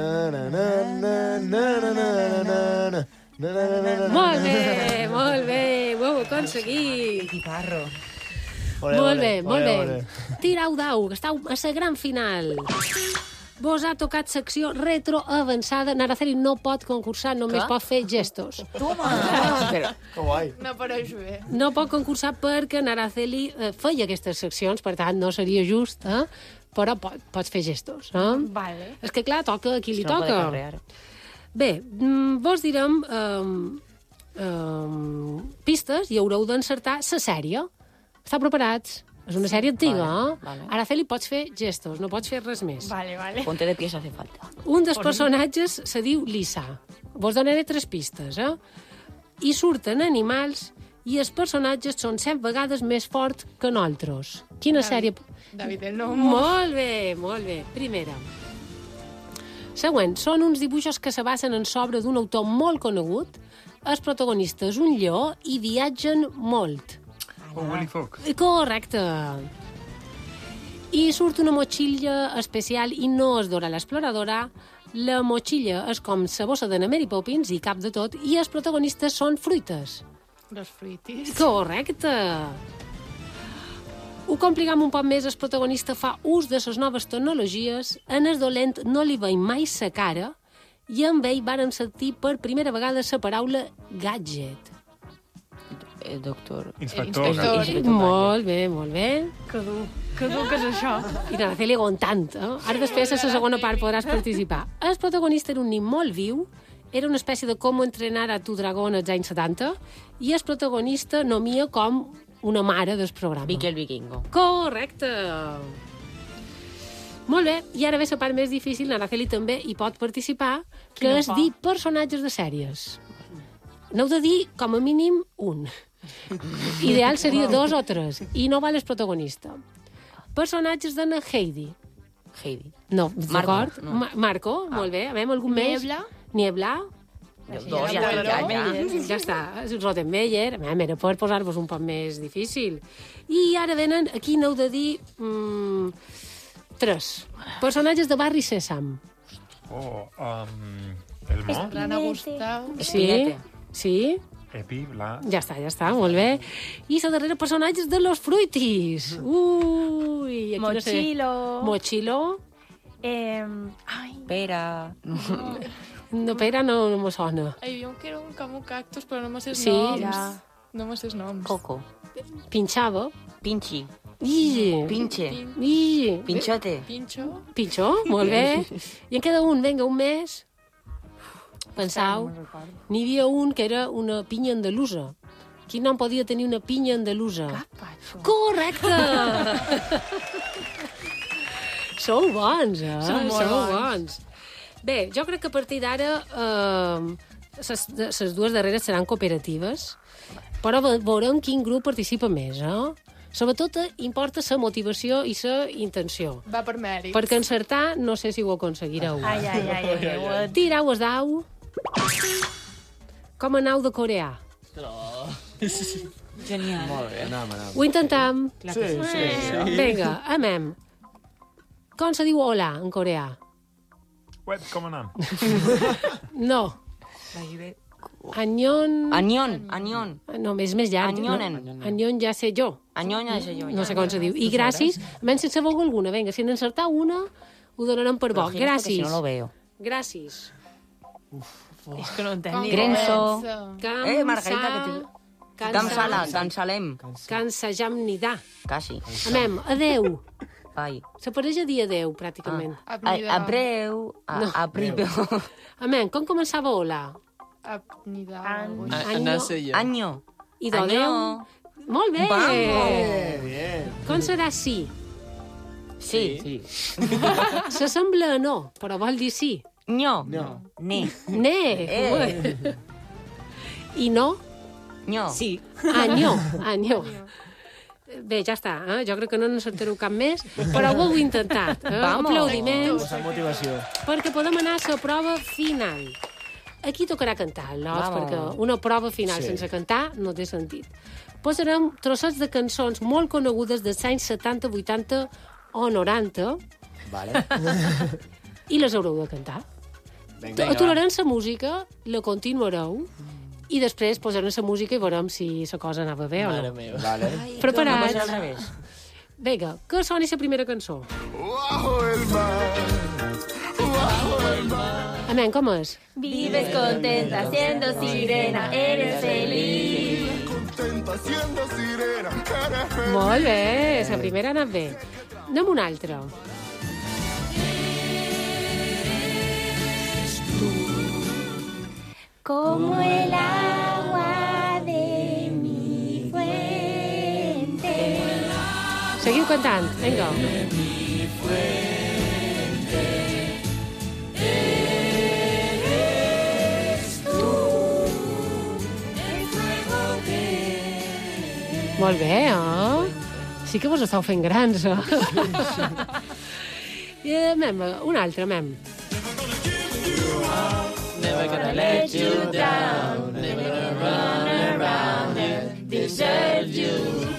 Molt bé, molt bé, ho heu aconseguit. Guitarro. Molt bé, molt bé. Tirau dau, que estàu a la gran final. Vos ha tocat secció retroavançada. Naraceli no pot concursar, només Què? pot fer gestos. Toma! Però, Que guai. No pareix bé. No pot concursar perquè Naraceli eh, feia aquestes seccions, per tant no seria just, eh? Però pot, pots fer gestos. Eh? Vale. És que clar, toca a qui li no puede toca. carrear. Bé, mm, vos direm um, um, pistes i haureu d'encertar la sèrie. Esteu preparats? És una sèrie antiga, Vale, eh? vale. Araceli, pots fer gestos, no pots fer res més. Vale, vale. Ponte de pies hace falta. Un dels personatges se diu Lisa. Vos donaré tres pistes, eh? I surten animals i els personatges són set vegades més forts que nosaltres. Quina David- sèrie... David el Nomo. Molt bé, molt bé. Primera. Següent, són uns dibuixos que se basen en sobre d'un autor molt conegut. El protagonista és un lleó i viatgen molt. Oh, Willy Fox. Correcte. I surt una motxilla especial i no és Dora l'exploradora. La motxilla és com la bossa de Mary Poppins i cap de tot, i els protagonistes són fruites. Los fruitis. Correcte. Ho complicam un poc més, el protagonista fa ús de les noves tecnologies, en el dolent no li veiem mai sa cara, i amb ell vàrem sentir per primera vegada la paraula gadget. El doctor... Inspector. Inspector. Molt bé, molt bé. Que dur, que dur que és això. I l'Araceli aguantant, eh? Ara després, a la segona part, podràs participar. El protagonista era un nin molt viu, era una espècie de com entrenar a tu dragón als anys setanta, i el protagonista nomia com una mare del programa. Vicky el vikingo. Correcte. Molt bé, i ara ve la part més difícil, l'Araceli també hi pot participar, que Quina és por. dir personatges de sèries. N'heu de dir, com a mínim, un. Ideal seria dos o tres, i no val el protagonista. Personatges de na Heidi. Heidi. No, Marco, d'acord? no. Ma Marco, molt bé. A veure, algun més? Niebla. Niebla. Dos, ja, ja, ja, ja. Ja està. Rottenmeier. A veure, era per posar-vos un poc més difícil. I ara venen, aquí n'heu de dir... Mm, tres. Personatges de Barri Sésam. Oh, um, Elmo. Rana Gustau. Sí, sí. Epi, Bla. Ja està, ja està, molt bé. I la darrera, personatges de Los Fruitis. Ui, aquí Mochilo. No sé. Mochilo. Eh, ai, Pera. No, Pera no, no me sona. Hi havia un que era un camu cactus, però no me sé els Sí. noms. Ja. No me sé els noms. Coco. Pinxava. Pinchi. I... Pinche. I... Pinchote. Pinxo. Pinxó, molt bé. I en queda un, vinga, un més. Pensau, n'hi havia un que era una pinya andalusa. Quin nom podia tenir una pinya andalusa? Capacho. Correcte! Sou bons, eh? Som molt Sou bons. bons. Bé, jo crec que a partir d'ara les dues darreres seran cooperatives, però ve- veurem quin grup participa més, eh? Sobretot eh, importa la motivació i la intenció. Va per mèrits. Perquè encertar no sé si ho aconseguireu. ai, ai, ai, ai, ai, ai. Tirau el dau. Com anau de coreà? Genial. Molt bé. Anam, anam. Ho intentam. Sí, sí, sí. Vinga, amem. Com se diu hola en coreà? Wet, com anam? No. Anyon... Anion, anion. No, és més llarg. Anyonen. No? Anyon ja sé jo. Anyon ja sé jo. No sé com se diu. I gràcies, almenys sense veure alguna. Vinga, si n'encertar una, ho donarem per bo. Gràcies. Si Gràcies. no lo veo. Gràcies. És que no entenc ni Grenzo. Camsa... Eh, Margarita, que te... Gamsala, Gamsalem. Cansajam nidà. Quasi. Amem, adeu. Ai. S'apareix a dir adeu, pràcticament. A, a breu, a, No. a pripeu. Amem, com començava hola? Apnida. Anar sé jo. Anyo. I d'adeu? Molt bé! Vamos. Bien. Com serà sí? Sí. Sí. S'assembla a no, però vol dir sí. Nyo. No. Ne. Ne! Eh. I no? Nyo. Sí. Anyo. Anyo. Bé, ja està, eh? Jo crec que no n'encertareu cap més, però ho heu intentat. Eh? Vamos. Aplaudiments, Posar motivació. perquè podem anar a la prova final. Aquí tocarà cantar, no? Vamos. Perquè una prova final Sí. sense cantar no té sentit. Posarem trossets de cançons molt conegudes dels anys setanta, vuitanta o noranta Vale. i les haureu de cantar. Vinga. Aturarem la música, la continuareu i després posarem la música i veurem si la cosa anava bé o Mare no. meva. Vale. Preparats? No, no, al revés. Vinga, que soni la primera cançó. Amén, com és? Vives contenta siendo sirena, eres feliz. Molt bé, la primera ha anat bé. Anem una altra. Como el agua de mi fuente. Seguim cantant, vinga. Molt bé, eh? Sí que vos estàu fent grans, eh? I, mem, un altre, mem. Never gonna let you down. Never gonna run around and desert you.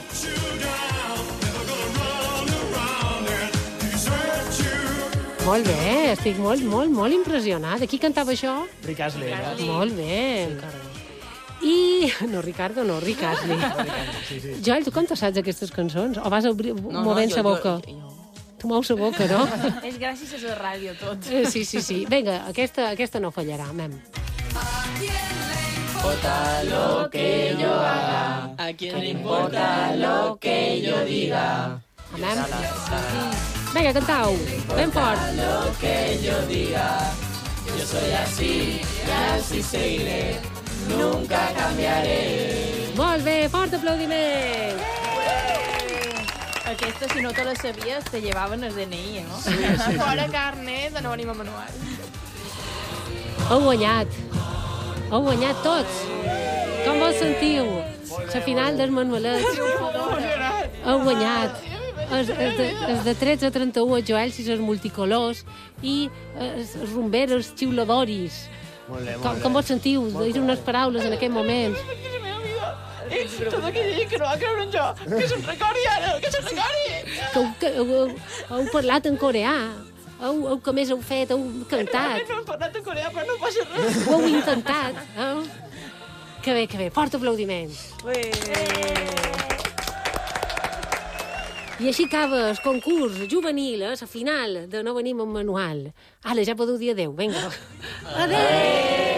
Molt bé, estic molt, molt, molt impressionada. Qui cantava això? Rick Astley. Ricardo. Molt bé. I... No, Ricardo, no, Rick Astley. Sí, sí. Joel, tu com te saps aquestes cançons? O vas obrir, no, movent jo- la boca? jo- jo- Tu mous la boca, no? És gràcies a la ràdio, tot. Eh, Sí, sí, sí. Vinga, aquesta, aquesta no fallarà, mem. Importa lo que yo haga, a quien le importa lo que yo diga. Mem. Vinga, cantau. Ben fort. Lo que yo diga, yo soy así y así seguiré, nunca cambiaré. Molt bé, fort aplaudiment. Aquesta, si no te la sabies, te llevaven el D N I, no? Sí, sí, sí. Fora carnet de no ànima manual. Heu guanyat. Heu guanyat tots. Com vos sentiu? La final del Manuelet. Heu guanyat. Els, els, de, els de tretze a trenta-u, els Joel, sis els multicolors, i els rumberos, els xiuladoris. Molt bé, molt Com, bé. com vos sentiu? Dir unes paraules en aquest moment. Tot aquella gent que no va creure en jo, que se'n recordi ara, que se'n recordi! Que heu, que heu, heu, heu parlat en coreà. Heu, heu, que més heu fet? Heu cantat. No hem parlat en coreà, però no passa res. Ho heu intentat. Eh? Que bé, que bé. Fort aplaudiment. I així acaba el concurs juvenil, eh, la final de No venim amb manual. Ara, ja podeu dir adéu, vinga. Adéu!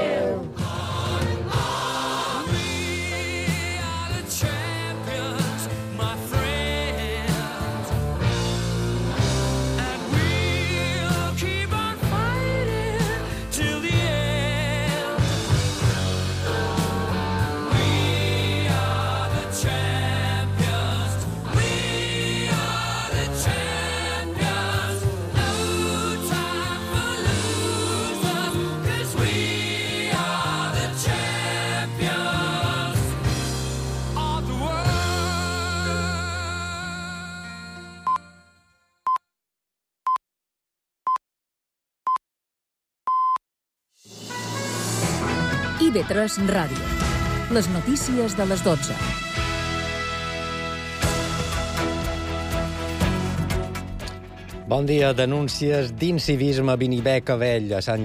I V tres Ràdio. Les notícies de les dotze. Bon dia. Denúncies d'incivisme a Beniber Cabell, a Sant